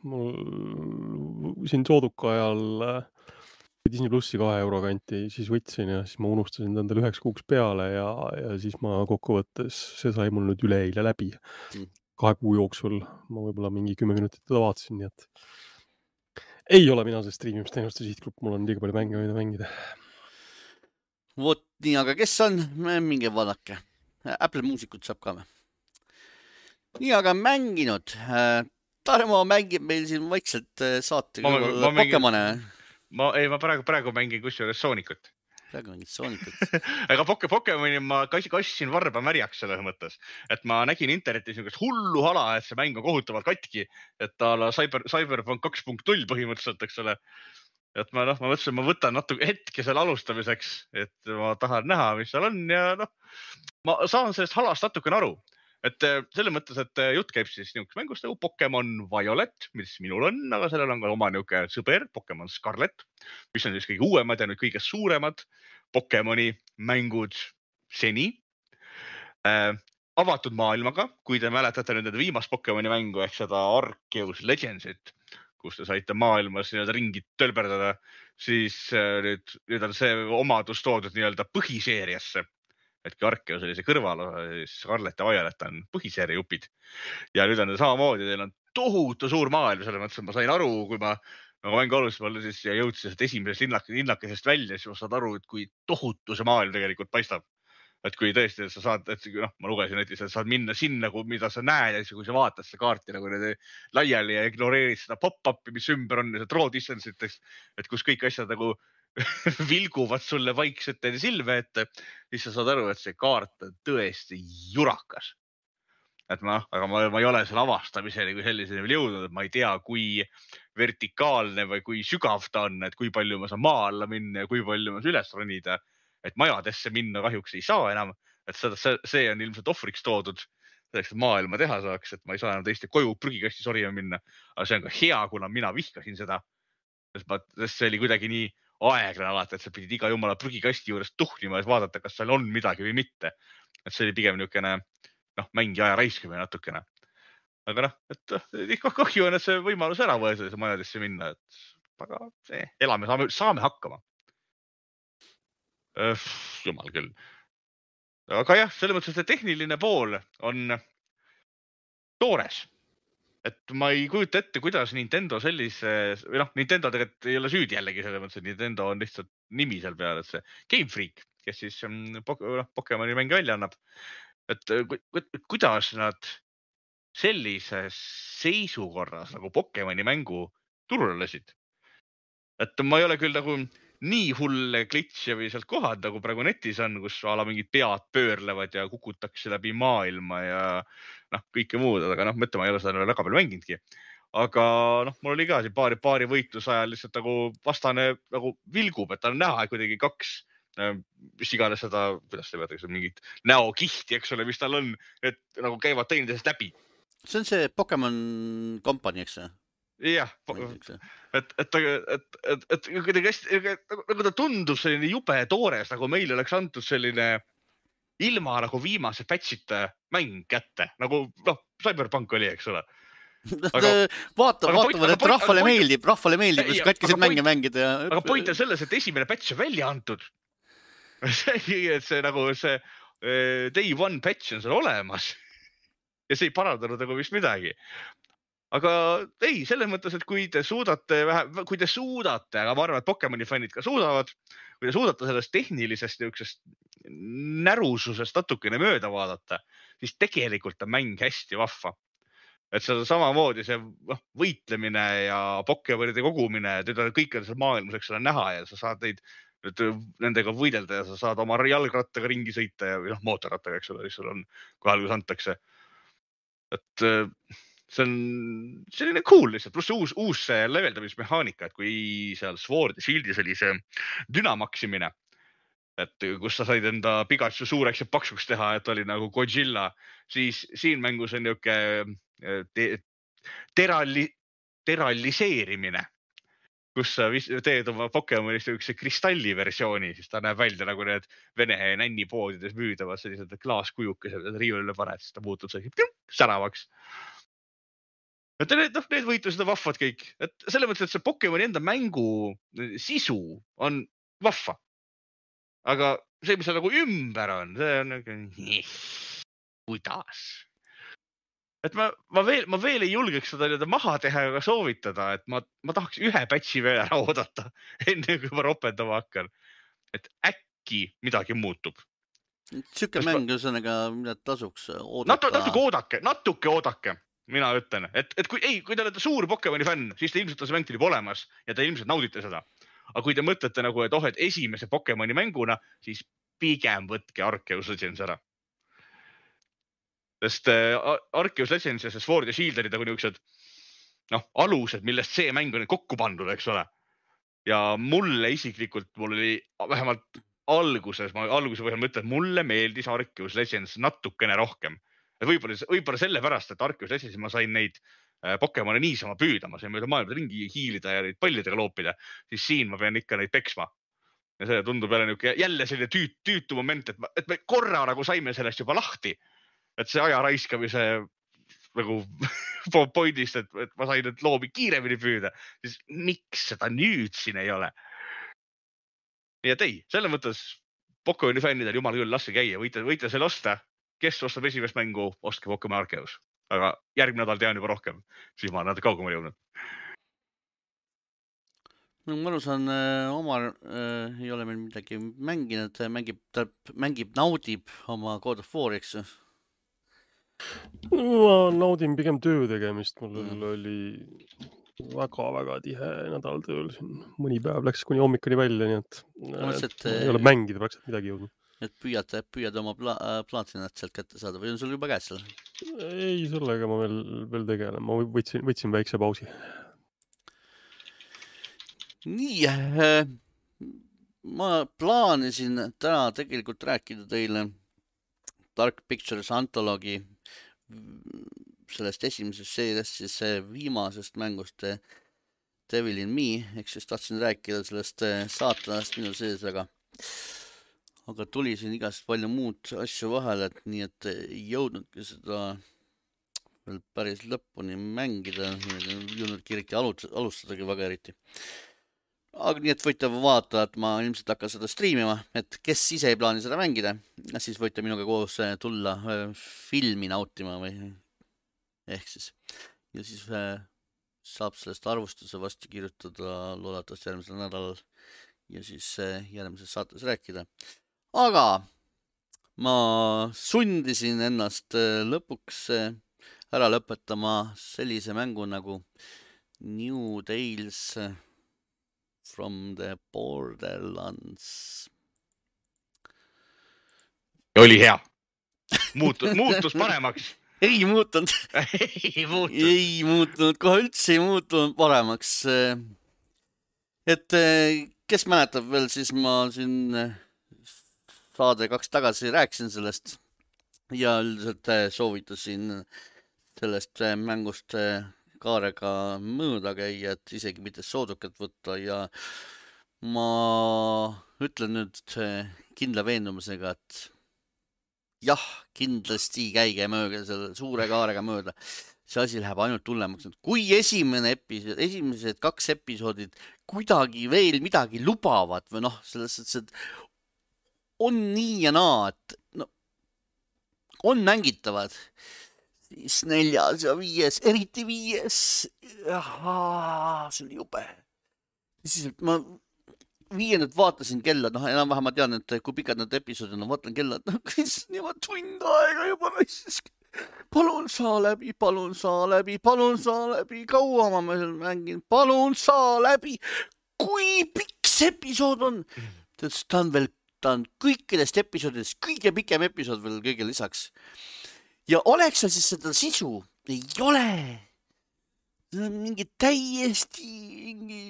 Mul siin sooduka ajal Disney Plussi kahe euro kanti, siis võtsin ja siis ma unustasin ta endale üheks kuuks peale ja, ja siis ma kokkuvõttes, see sai mul nüüd üle eile läbi. Mm. Kahe kuu jooksul ma võib-olla mingi kümme minutit teda vaatasin, nii et ei ole mina see streamimisteenuste sihtgrupp, mul on liiga palju mänge, mida mängida. Vot nii, aga kes on? Minge vaadake. Apple muusikut saab ka. Nii, aga mänginud. Tarmo mängib meil siin vaikselt saate ma, ma Pokemone. Ma, ei, ma praegu, praegu mängin kusjuures Soonikut. Praegu mängid Soonikut. Aga Pokemoni ma kassisin varba märjaks selles mõttes, et ma nägin internetis niisugust hullu hala, et see mäng on kohutavalt katki, et ta ala Cyber, Cyberpunk kaks punkt null põhimõtteliselt, eks ole. Et ma, noh, ma mõtlesin, ma võtan natuke hetke selle alustamiseks, et ma tahan näha, mis seal on ja noh, ma saan sellest halast natukene aru. Et selle mõttes, et jutt käib siis niisugust mängust nagu Pokemon Violet, mis minul on, aga sellel on ka oma niisugune sõber, Pokemon Scarlet, mis on siis kõige uuemad ja nüüd kõige suuremad Pokemoni mängud seni. Äh, avatud maailmaga, kui te mäletate nüüd viimast Pokemoni mängu ehk seda Arceus Legendsit, kus te saite maailmas nii-öelda ringi tölberdada, siis nüüd, nüüd on see omadus toodud nii-öelda põhiseeriasse. Et kui Arceus oli see kõrval, siis Scarlet ja Violet on põhiseeria jupid. Ja nüüd on samamoodi, teil on tohutu suur maailm, selles mõttes, et ma sain aru, kui ma nagu mängu alustusel siis ja jõudsin esimesest linnakesest välja, siis ma saad aru, et kui tohutu see maailm tegelikult paistab. Et kui tõesti, et sa saad, et noh, ma lugesin netis, et saad minna sinna, mida sa näed ja kui sa vaatad seda kaarti nagu laiali ja ignoreerid seda pop-upi, mis ümber on, see draw distance, et kus kõik asjad nagu vilguvad sulle vaiksete silme ette, siis sa saad aru, et see kaart on tõesti jurakas. Et ma, aga ma, ma ei ole selle avastamiseni kui selliseni veel jõudnud, et ma ei tea, kui vertikaalne või kui sügav ta on, et kui palju ma saan maa alla minna ja kui palju ma üles ronida, et majadesse minna kahjuks ei saa enam, et seda, see on ilmselt ohvriks toodud, selleks, et maailma teha saaks, et ma ei saa enam teiste koju prügikasti sorima minna, aga see on ka hea, kuna mina vihkasin seda, sest, ma, sest see oli kuidagi nii aeglane alati, et sa pidid iga jumala prügikasti juures tuhnima, et vaadata, kas seal on midagi või mitte. Et see oli pigem niisugune noh, mängi aja raiskamine natukene. Aga noh, et ikka kahju on, et see võimalus ära võetud see majadesse minna, et aga see, elame, saame, saame hakkama. Jumal küll. Aga jah, selles mõttes, et tehniline pool on toores. Et ma ei kujuta ette, kuidas Nintendo sellise, või noh, Nintendo tegelikult ei ole süüdi jällegi selles mõttes, et Nintendo on lihtsalt nimi seal peal, et see Game Freak, kes siis Pokemoni mänge välja annab. Et kuidas nad sellises seisukorras nagu Pokemoni mängu turule lasid. Et ma ei ole küll nagu nii hulle glitche või sealt kohad, nagu praegu netis on, kus ala mingid pead pöörlevad ja kukutakse läbi maailma ja noh, kõike muud, aga noh, mõtle, ma ei ole seda väga palju mänginudki. Aga noh, mul oli ka siin paari, paari võitluse ajal lihtsalt nagu vastane nagu vilgub, et ta on näha kuidagi kaks, mis iganes seda, kuidas te võetakse, mingit näokihti, eks ole, mis tal on, et nagu käivad teineteisest läbi. See on see Pokemon Company, eks see? Jah, et, et, et, et, et kuidagi hästi, nagu ta tundub selline jube toores, nagu meil oleks antud selline ilma nagu viimase patchita mäng kätte, nagu noh, Cyberpunk oli, eks ole. Aga, vaata, vaatavad, et rahvale point, meeldib, rahvale meeldib, kus katkisid mänge mängida. Ja... Aga point on selles, et esimene patch on välja antud. See, et see nagu see day one patch on seal olemas ja see ei parandanud nagu vist midagi. Aga ei, selles mõttes, et kui te suudate, vähe, kui te suudate, aga ma arvan, et Pokemoni fännid ka suudavad, kui te suudate sellest tehnilisest niisugusest närususest natukene mööda vaadata, siis tegelikult on mäng hästi vahva. Et seda samamoodi see võitlemine ja Pokemonide kogumine, teda kõik on seal maailmas, eks ole, näha ja sa saad neid nendega võidelda ja sa saad oma jalgrattaga ringi sõita ja või noh, mootorrattaga, eks ole, mis sul on kohal, kus antakse. Et see on selline cool lihtsalt, pluss uus, uus leveldamismehaanika, et kui seal Sword ja Shieldis oli see dünamaksimine, et kus sa said enda Pikachu suureks ja paksuks teha, et oli nagu Godzilla, siis siin mängus on niisugune te terali, teraliseerimine, kus sa teed oma Pokemonist niisuguse kristalli versiooni, siis ta näeb välja nagu need Vene nännipoodides müüdavad sellised klaaskujukesed, et riiulile paned, siis ta muutub säravaks. Et need, noh, need võitlused on vahvad kõik. Et selle mõttes, et see Pokemoni enda mängu sisu on vahva. Aga see, mis on nagu ümber on, see on nagu kuidas. Et ma, ma, veel, ma veel ei julgeks seda maha teha ja soovitada, et ma, ma tahaks ühe patchi veel ära oodata, enne kui ma ropendama hakkan. Et äkki midagi muutub. Süüke mäng, ühesõnaga, mida tasuks oodata. Natu, natuke oodake, natuke oodake. Mina ütlen, et, et kui, ei, kui te olete suur Pokemoni fänn, siis te ilmselt on see mäng teil juba olemas ja te ilmselt naudite seda. Aga kui te mõtlete nagu, et oh, et esimese Pokemoni mänguna, siis pigem võtke Arceus Legends ära. Sest äh, Arceus Legends ja see Sword ja Shield olid nagu niisugused noh, alused, millest see mäng on kokku pandud, eks ole. Ja mulle isiklikult, mul oli vähemalt alguses, ma alguse põhjal mõtlen, mulle meeldis Arceus Legends natukene rohkem. Võib-olla, võib-olla sellepärast, et Arceus Legends ma sain neid Pokemone niisama püüda, ma sain mööda maailma ringi hiilida ja neid pallidega loopida, siis siin ma pean ikka neid peksma. Ja see tundub jälle, niuke, jälle selline tüüt, tüütu moment, et, ma, et me korra nagu saime sellest juba lahti. Et see aja raiskamise nagu pointist, et, et ma sain need loomi kiiremini püüda, siis miks seda nüüd siin ei ole? Nii et ei, selle mõttes Pokemoni fännidel jumal küll, laske käia, võite, võite selle osta. Kes ostab esimest mängu, ostke Pokemon Arceus. Aga järgmine nädal tean juba rohkem. Siis ma olen natuke kaugemale jõudnud. No, ma aru saan, Omar äh, ei ole meil midagi mänginud. Mängib, ta mängib, naudib oma God of War, eks? Ma naudin pigem töö tegemist. Mul mm. oli väga-väga tihe nädal tööl. Mõni päev läks kuni hommikuni välja, nii et, Mõtles, et ei ole mängida praktiliselt midagi jõudnud. Et püüad, püüad oma pla plaatinat sealt kätte saada või on sul juba käes seal? Ei, sellega ma veel, veel tegelen. Ma võtsin, võtsin väikse pausi. Nii, äh, ma plaanisin täna tegelikult rääkida teile Dark Pictures Anthologi sellest esimesest seeriast, siis viimasest mängust Devil in Me, eks siis tahtsin rääkida sellest saatanast minu sees, aga aga tuli siin igast palju muud asju vahele, et nii, et ei jõudnudki seda veel päris lõpuni mängida, ei jõudnud kirjaki alustadagi väga eriti. aga nii, et võite vaadata, et ma ilmselt hakkan seda streamima, et kes ise ei plaani seda mängida, siis võite minuga koos tulla filmi nautima või ehk siis. Ja siis saab sellest arvustuse vastu kirjutada loodetavasti järgmisel nädalal ja siis järgmises saates rääkida. Aga ma sundisin ennast lõpuks ära lõpetama sellise mängu nagu New Tales from the Borderlands. Oli hea. Muutus, muutus paremaks. Ei muutunud. ei muutunud. Ei muutunud, kohe üldse ei muutunud paremaks. Et kes mäletab veel, siis ma siin saade kaks tagasi rääkisin sellest ja üldiselt soovitasin sellest mängust kaarega mööda käia, et isegi mitte soodukat võtta ja ma ütlen nüüd kindla veendumusega, et jah, kindlasti käige mööda selle suure kaarega mööda. See asi läheb ainult tullemaks. Kui esimene episood, esimesed kaks episoodid kuidagi veel midagi lubavad või noh, selles, et on nii ja naa, et no, on mängitavad. Siis neljas ja viies, eriti viies. Ahaa, see oli jube. Siis ma viiendat vaatasin kella, noh enam-vähem ma tean, et kui pikad need episoodid on, vaatan kella, et kes niima tund aega juba siis. Palun saa läbi, palun saa läbi, palun saa läbi, kaua ma meil mängin, palun saa läbi. Kui pikk see episood on? Ta on veel, ta on kõikidest episoodidest kõige pikem episood veel kõige lisaks. Ja oleks seal siis seda sisu? Ei ole. See on mingi täiesti mingi...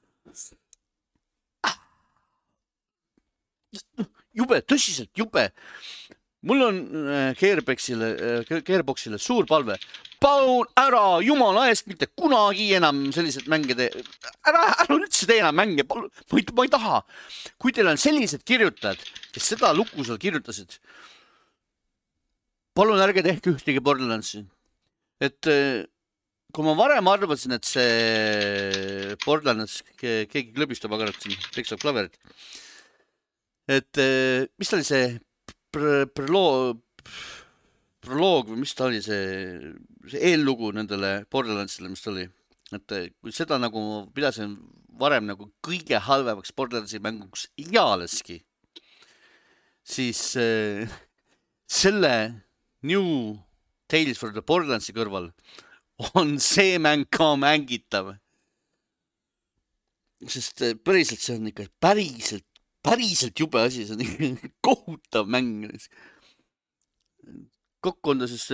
jube, tõsiselt jube. Mul on Gearboxile, Gearboxile suur palve. Palun ära jumala eest mitte kunagi enam sellised mänge tee. Ära, ära üldse tee enam mänge. Palun, ma, ei, ma ei taha. Kui teil on sellised kirjutajad, kes seda luku seal kirjutasid, palun ärge tehke ühtegi Borderlandsi. Et kui ma varem arvasin, et see Borderlands keegi klõbistab agarab siin, tekstab klaverit. Et mis ta oli see proloog, proloog või mis ta oli see, see eellugu nendele Borderlandsile, mis ta oli. Et kui seda nagu pidasin varem nagu kõige halvemaks Borderlandsi mänguks ealeski, siis selle New Tales for the Borderlandsi kõrval on see mäng ka mängitav. Sest päriselt see on ikka päriselt, päriselt jube asi, see on ikka kohutav mäng. Kokku on ta siis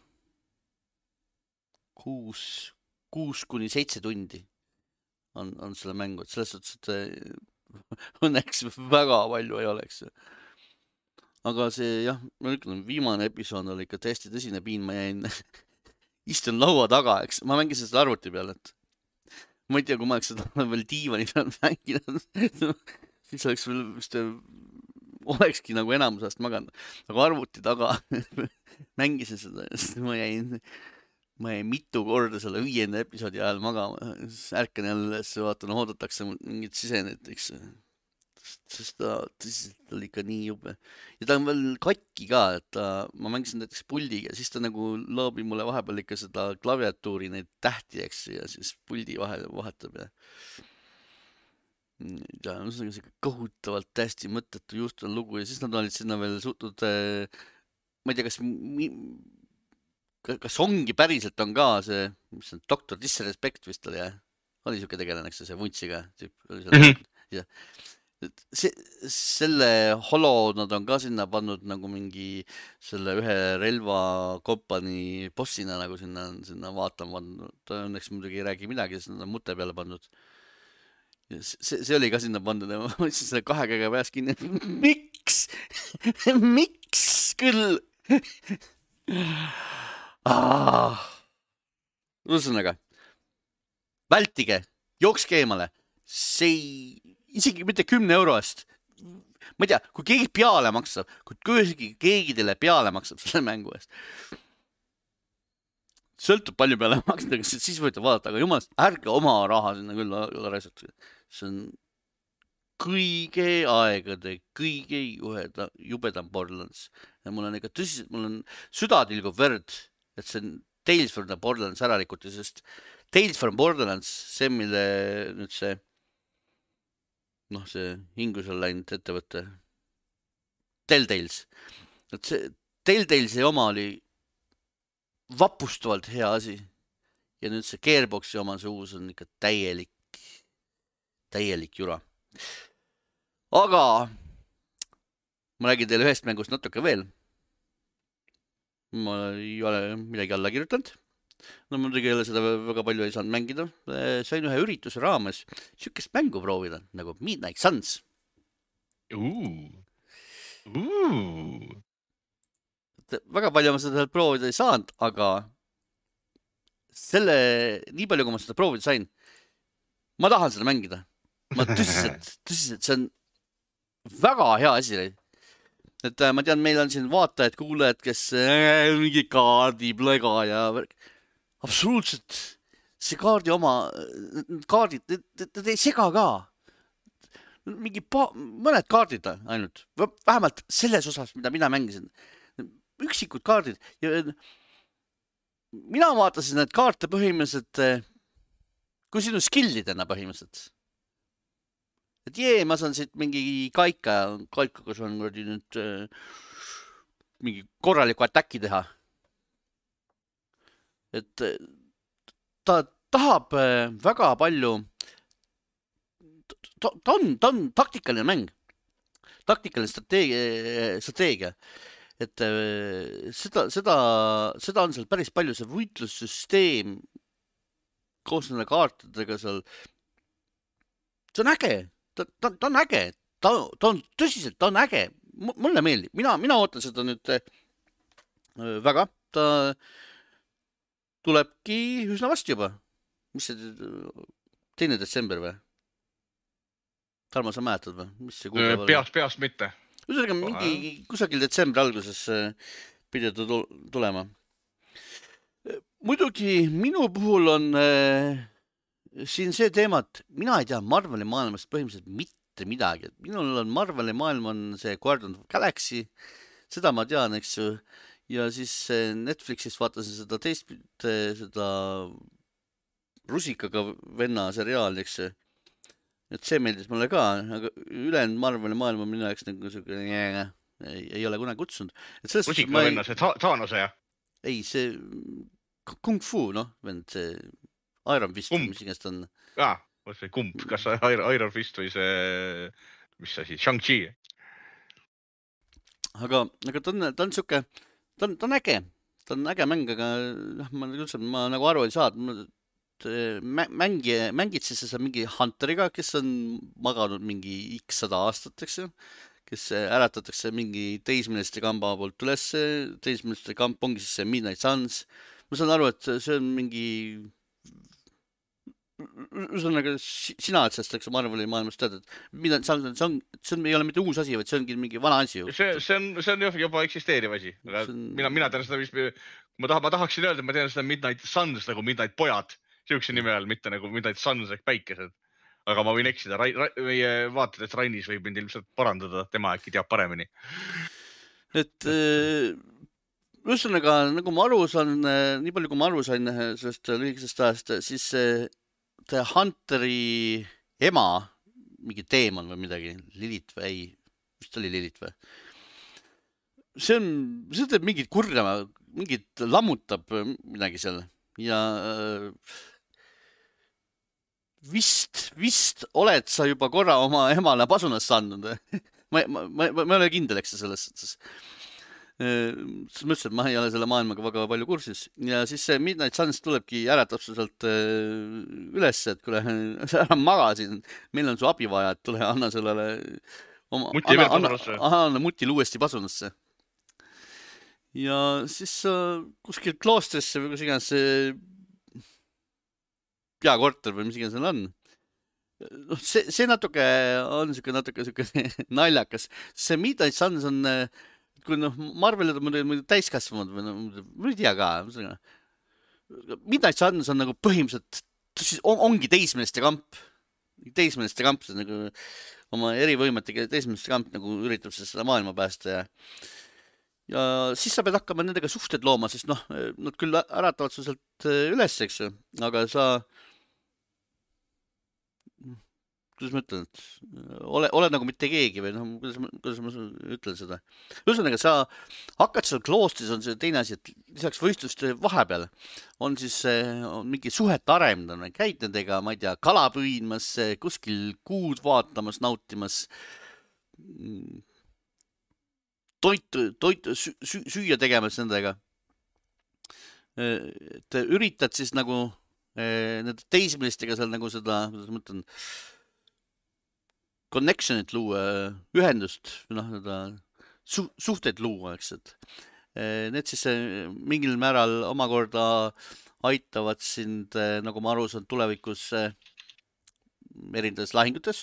kuus, kuus kuni seitse tundi on, on selle mängu. Et selles suhtes, et õnneks väga palju ei oleks. Aga see, jah, ma ütlen, viimane episood oli ikka täiesti tõsine piin, ma jäin, istun laua taga, eks, ma mängisin seda arvuti peal, et ma ei tea, kui ma oleks seda veel diivani peal mänginud, siis oleks veel, vist olekski nagu enamusast maganud, aga arvuti taga mängisin seda, sest ma jäin, ma jäin mitu korda selle viienda episoodi ajal magama, ärkan jälle, vaatan, oodatakse mingid sisened, eks, sest ta tõsiselt oli ikka nii jube. Ja ta on veel katki ka, et ta, ma mängisin näiteks puldiga, siis ta nagu loobi mulle vahepeal ikka seda klaviatuuri neid tähti, eks, ja siis puldi vahel vahetab ja ja on see kohutavalt täiesti mõttetu juustune lugu ja siis nad olid sinna veel suutnud, ma ei tea, kas kas ongi päriselt on ka see, mis on doktor Disrespect vist oli, jah? Oli siuke tegelane, eks see vuntsiga tüüp, oli seal, ja See, selle holo nad on ka sinna pannud nagu mingi selle ühe relvakompani bossina nagu sinna, sinna vaatama pannud. Ta õnneks muidugi ei räägi midagi, sest nad on mute peale pannud. See, see oli ka sinna pandud ja ma mõtlesin selle kahe käega peas kinni. Miks? Miks küll? Ah. Ühesõnaga, vältige, jookske eemale. See ei isegi mitte kümne euro eest. Ma ei tea, kui keegi peale maksab, kui keegi, keegi teile peale maksab selle mängu eest. Sõltub palju peale maksab, siis võite vaadata, aga jumalast, ärge oma raha sinna küll raisata. See on kõige aegade, kõige juheda, jubedam Borderlands. Ja mul on ikka tõsiselt, mul on süda tilgub verd, et see Tales from the Borderlands ära rikuti, sest Tales from Borderlands, see, mille nüüd see, noh, see hingus on läinud ettevõtte, Telltales, et see Telltalesi oma oli vapustavalt hea asi ja nüüd see Gearboxi oma, see uus on ikka täielik, täielik jura. Aga ma räägin teile ühest mängust natuke veel. Ma ei ole midagi alla kirjutanud. No muidugi ei ole seda väga palju ei saanud mängida. Sain ühe ürituse raames sükest mängu proovida, nagu Midnight Suns. Uh. Uh. Väga palju ma seda proovida ei saanud, aga selle, nii palju kui ma seda proovida sain, ma tahan seda mängida. Ma tõsiselt, tõsiselt, see on väga hea asi. Et ma tean, meil on siin vaatajad, kuulajad, kes äh, mingi kaardi plega ja absoluutselt see kaardi oma, kaardid, need ei sega ka. Mingi pa, mõned kaardid ainult, vähemalt selles osas, mida mina mängisin. Üksikud kaardid ja mina vaatasin need kaarte põhimõtteliselt kui sinu skillidena põhimõtteliselt. Et jee, ma saan siit mingi kaika, kaika, kus on nüüd äh, mingi korraliku attacki teha. Et ta tahab äh, väga palju, ta, ta, on, ta on taktikaline mäng, taktikaline strateegia, strateegia. Et äh, seda, seda, seda on seal päris palju, see võitlussüsteem koos nende kaartidega seal, see on äge. Ta, ta, ta on äge, ta, ta on tõsiselt, ta on äge, mulle meeldib, mina, mina ootan seda nüüd äh, väga, ta tulebki üsna vastu juba, mis see teine detsember või? Tarmo, sa mäletad või? Mis see kuupäev? Peast, peast mitte. Ühesõnaga mingi kusagil detsembri alguses pidi ta tulema. Muidugi minu puhul on äh, siin see teema, et mina ei tea Marveli maailmast põhimõtteliselt mitte midagi. Minul on Marveli maailm on see Guardians of Galaxy, seda ma tean, eks ju. Ja siis Netflixis vaatasin seda teist, seda rusikaga venna seriaal, eks ju. Et see meeldis mulle ka, aga ülejäänud Marveli maailma minu jaoks nagu ei, ei ole kunagi kutsunud. Rusikaga ma... venna, see Thaanose, jah? Ei, see Kung Fu, noh, vend, see Iron Fist, mis igast on. Jaa, see kumb, kas Iron Fist või see, mis asi, Shang-Chi. Aga, aga ta on, ta on siuke, ta on, ta on äge, ta on äge mäng, aga ma, ma nagu aru ei saanud, mängi, mängid siis sa mingi Hunteriga, kes on maganud mingi x sada aastat, eks ju, kes äratatakse mingi teismeliste kamba poolt üles, teismeliste kamp ongi siis see Midnight Suns. Ma saan aru, et see on mingi ühesõnaga sina, et sellest, eks Marveli maailmast tead, et mida, see, on, see, on, see on, ei ole mitte uus asi, vaid see ongi mingi vana asi. See, see, on, see on juba eksisteeriv asi. On... Mina, mina tean seda, mis ma, taha, ma tahaksin öelda, et ma tean seda Midnight Suns nagu Midnight pojad, siukse nime all, mitte nagu Midnight Suns ehk päikesed. Aga ma võin eksida. Rai, Rai, meie vaatad, et Rainis võib mind ilmselt parandada, tema äkki teab paremini. Et ühesõnaga, nagu ma aru saan, nii palju kui ma aru sain sellest lühikesest ajast, siis see Hunteri ema, mingi teemon või midagi, Lilith või ei, vist oli Lilith või? See on, see teeb mingit kurja, mingit lammutab midagi seal ja vist, vist oled sa juba korra oma emale pasunast saanud. ma, ma, ma, ma ei ole kindel, eks selles suhtes. Siis ma ütlesin, et ma ei ole selle maailmaga väga palju kursis ja siis see Midnight Suns tulebki äratab sealt üles, et kuule, ära magasin, meil on su abi vaja, et tule anna sellele oma, muti anna, anna, anna, anna mutil uuesti pasunasse. Ja siis kuskil kloostrisse või kus iganes see peakorter või mis iganes on. No, see, see natuke on siuke natuke siuke naljakas. See Midnight Suns on kui noh, Marvelid on muidu täiskasvanud või no, ma ei tea ka. Midnight Suns on nagu põhimõtteliselt on, ongi teismeliste kamp. Teismeliste kamp, see nagu oma erivõimetega esimest kamp nagu üritab seda maailma päästa ja ja siis sa pead hakkama nendega suhted looma, sest noh, nad küll äratavad su sealt üles, eks ju, aga sa kuidas ma ütlen, et ole, ole nagu mitte keegi või noh, kuidas ma, kuidas ma ütlen seda. Ühesõnaga, sa hakkad seal kloostris, on see teine asi, et lisaks võistluste vahepeal on siis on mingi suhet arendamine, käid nendega, ma ei tea, kala püüdmas, kuskil kuud vaatamas, nautimas, toitu, toitu sü, süüa tegemas nendega. Et üritad siis nagu nende teismelistega seal nagu seda, kuidas ma ütlen, connectionit luua, ühendust, noh, seda su suhteid luua, eks, et need siis mingil määral omakorda aitavad sind, nagu ma aru saan, tulevikus erinevates lahingutes.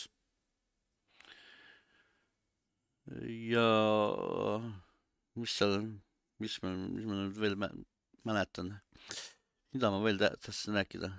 Ja mis seal, mis ma, mis ma nüüd veel mäletan, mida ma veel tahtsin rääkida.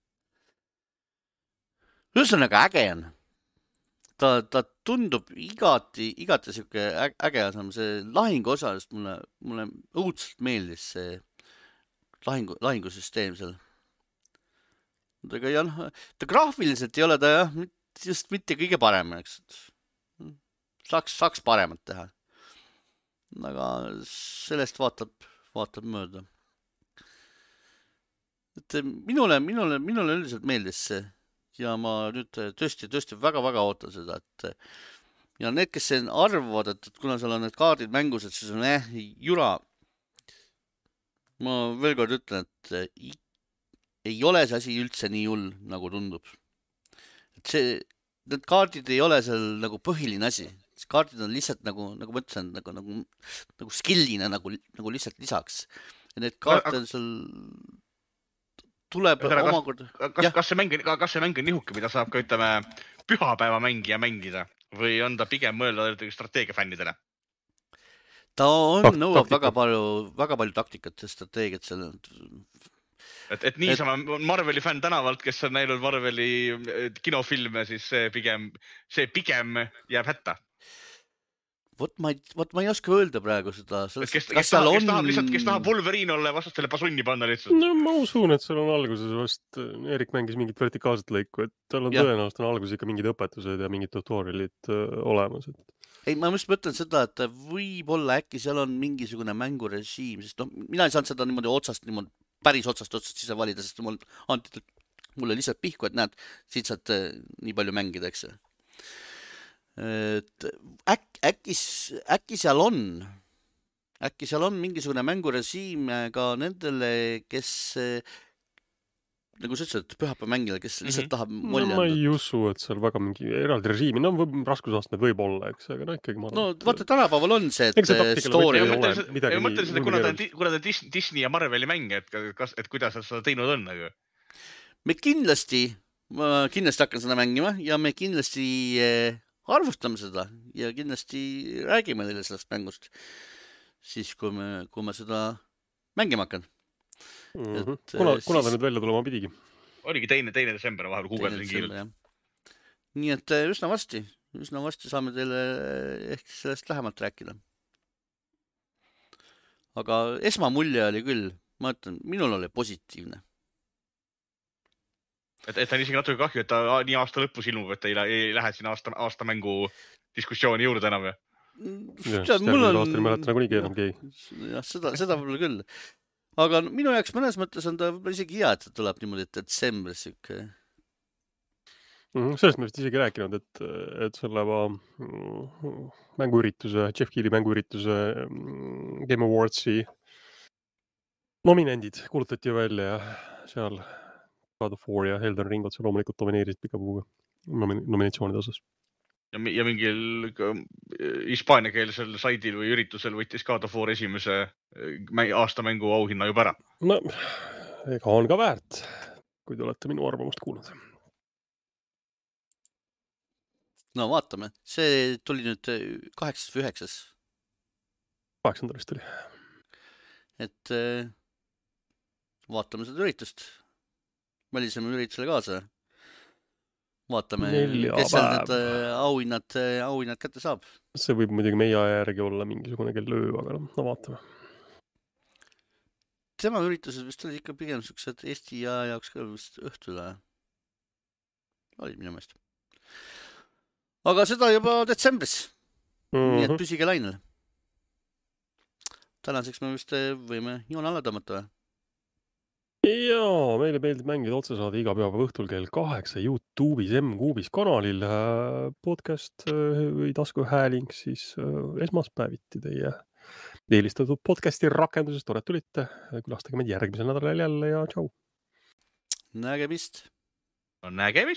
Ühesõnaga äge on. Ta, ta tundub igati, igati siuke äge asam, see lahingu osa, sest mulle, mulle õudselt meeldis see lahingu, lahingusüsteem seal. Aga ja noh, ta graafiliselt ei ole ta jah, just mitte kõige parem, eks. Saaks, saaks paremat teha. Aga sellest vaatab, vaatab mööda. Et minule, minule, minule üldiselt meeldis see. Ja ma nüüd tõesti, tõesti väga-väga ootan seda, et ja need, kes arvavad, et, et kuna seal on need kaardid mängus, et siis on eh, jura. Ma veel kord ütlen, et ei, ei ole see asi üldse nii hull, nagu tundub. Et see, need kaardid ei ole seal nagu põhiline asi. Kaardid on lihtsalt nagu, nagu mõtlesin, nagu, nagu, nagu skillina, nagu, nagu lihtsalt lisaks. Ja need kaarte on seal tuleb Ühele, omakorda. Kas, kas, see mäng, kas see mäng on nihuke, mida saab ka ütleme pühapäeva mängija mängida või on ta pigem mõelda strateegiafännidele? Ta on, Takt, nõuab taktika. väga palju, väga palju taktikat ja strateegiat seal. Et, et niisama et... Marveli fänn tänavalt, kes on näinud Marveli kinofilme, siis see pigem, see pigem jääb hätta. Vot ma, ei, vot ma ei oska öelda praegu seda. Sellest, kes, kes, tahab, on... kes, tahab lihtsalt, kes tahab Wolverine olla ja vastastele pasunni panna lihtsalt. No ma usun, et seal on alguses vast Erik mängis mingit vertikaalset lõiku, et tal on tõenäoliselt on alguses ikka mingid õpetused ja mingid tutorialid uh, olemas. Et... Ei, ma just mõtlen seda, et võib-olla äkki seal on mingisugune mängurežiim, sest noh, mina ei saanud seda niimoodi otsast, niimoodi päris otsast otsast sisse valida, sest mul anti mulle lihtsalt pihku, et näed, siit saad nii palju mängida, eks. Et äk, äkki, äkki seal on, äkki seal on mingisugune mängurežiim ka nendele, kes nagu sa ütlesid, pühapa mängijale, kes lihtsalt mm -hmm. tahab molli anda. No, ma ei usu, et seal väga mingi eraldi režiimi, no raskusastmed võib olla, eks, aga no ikkagi ma arvan. No vaata, tänapäeval on see, et see story on ole. Ma mõtlen seda, kuna ta, kuna ta Disney ja Marveli mäng, et, kas, et kuidas nad seda teinud on. Aga? Me kindlasti, ma kindlasti hakkan seda mängima ja me kindlasti arvustame seda ja kindlasti räägime teile sellest mängust siis, kui me, kui me seda mängima hakkan. Mm -hmm. et, kuna, siis... kuna ta nüüd välja tulema pidigi? Oligi teine, teine desember vahel guugeldasin kiirelt. Nii et üsna varsti, üsna varsti saame teile ehk sellest lähemalt rääkida. Aga esmamulje oli küll, ma ütlen, minul oli positiivne. Et, et on isegi natuke kahju, et ta nii aasta lõpus ilmub, et ei, ei lähe siin aasta, aasta mängu diskussiooni juurde enam. Ja, ja mul on... aastal ei mäleta nagu nii keeram keegi. Jah, seda, seda võib-olla küll. Aga minu jaoks mõnes mõttes on ta võib-olla isegi hea, et ta tuleb niimoodi detsembris. Siuke... Mm, sellest me vist isegi rääkinud, et, et selle mänguürituse, Jeff Keighley mänguürituse Game Awardsi nominendid kuulutati ju välja ja seal God of War ja Elden Ring otse loomulikult domineerisid pika puuga nominatsioonide osas. Ja, ja mingil hispaaniakeelsel saidil või üritusel võttis God of War esimese aastamängu auhinna juba ära. No, ega on ka väärt, kui te olete minu arvamust kuulnud. No vaatame, see tuli nüüd kaheksas või üheksas. kaheksandalist tuli. Et vaatame seda üritust. Väliseme üritusele kaasa. vaatame , Neljapäev. kes seal need äh, auhinnad , auhinnad kätte saab . see võib muidugi meie aja järgi olla mingisugune kell öö , aga noh, no vaatame . tema üritused vist olid ikka pigem siuksed Eesti aja jaoks ka vist õhtule . olid minu meelest . aga seda juba detsembris , nii et püsige lainel . tänaseks me vist võime joone alla tõmmata või ? Jaa, meile meeldib mängida otsesaade iga pühapäeva õhtul kell kaheksa YouTube'is M-Kuubis kanalil. Äh, Podcast äh, või taskuhääling siis äh, esmaspäeviti teie eelistatud podcasti rakenduses . Tore, et tulite . Külastage meid järgmisel nädalal jälle ja tšau . nägemist . no nägemist .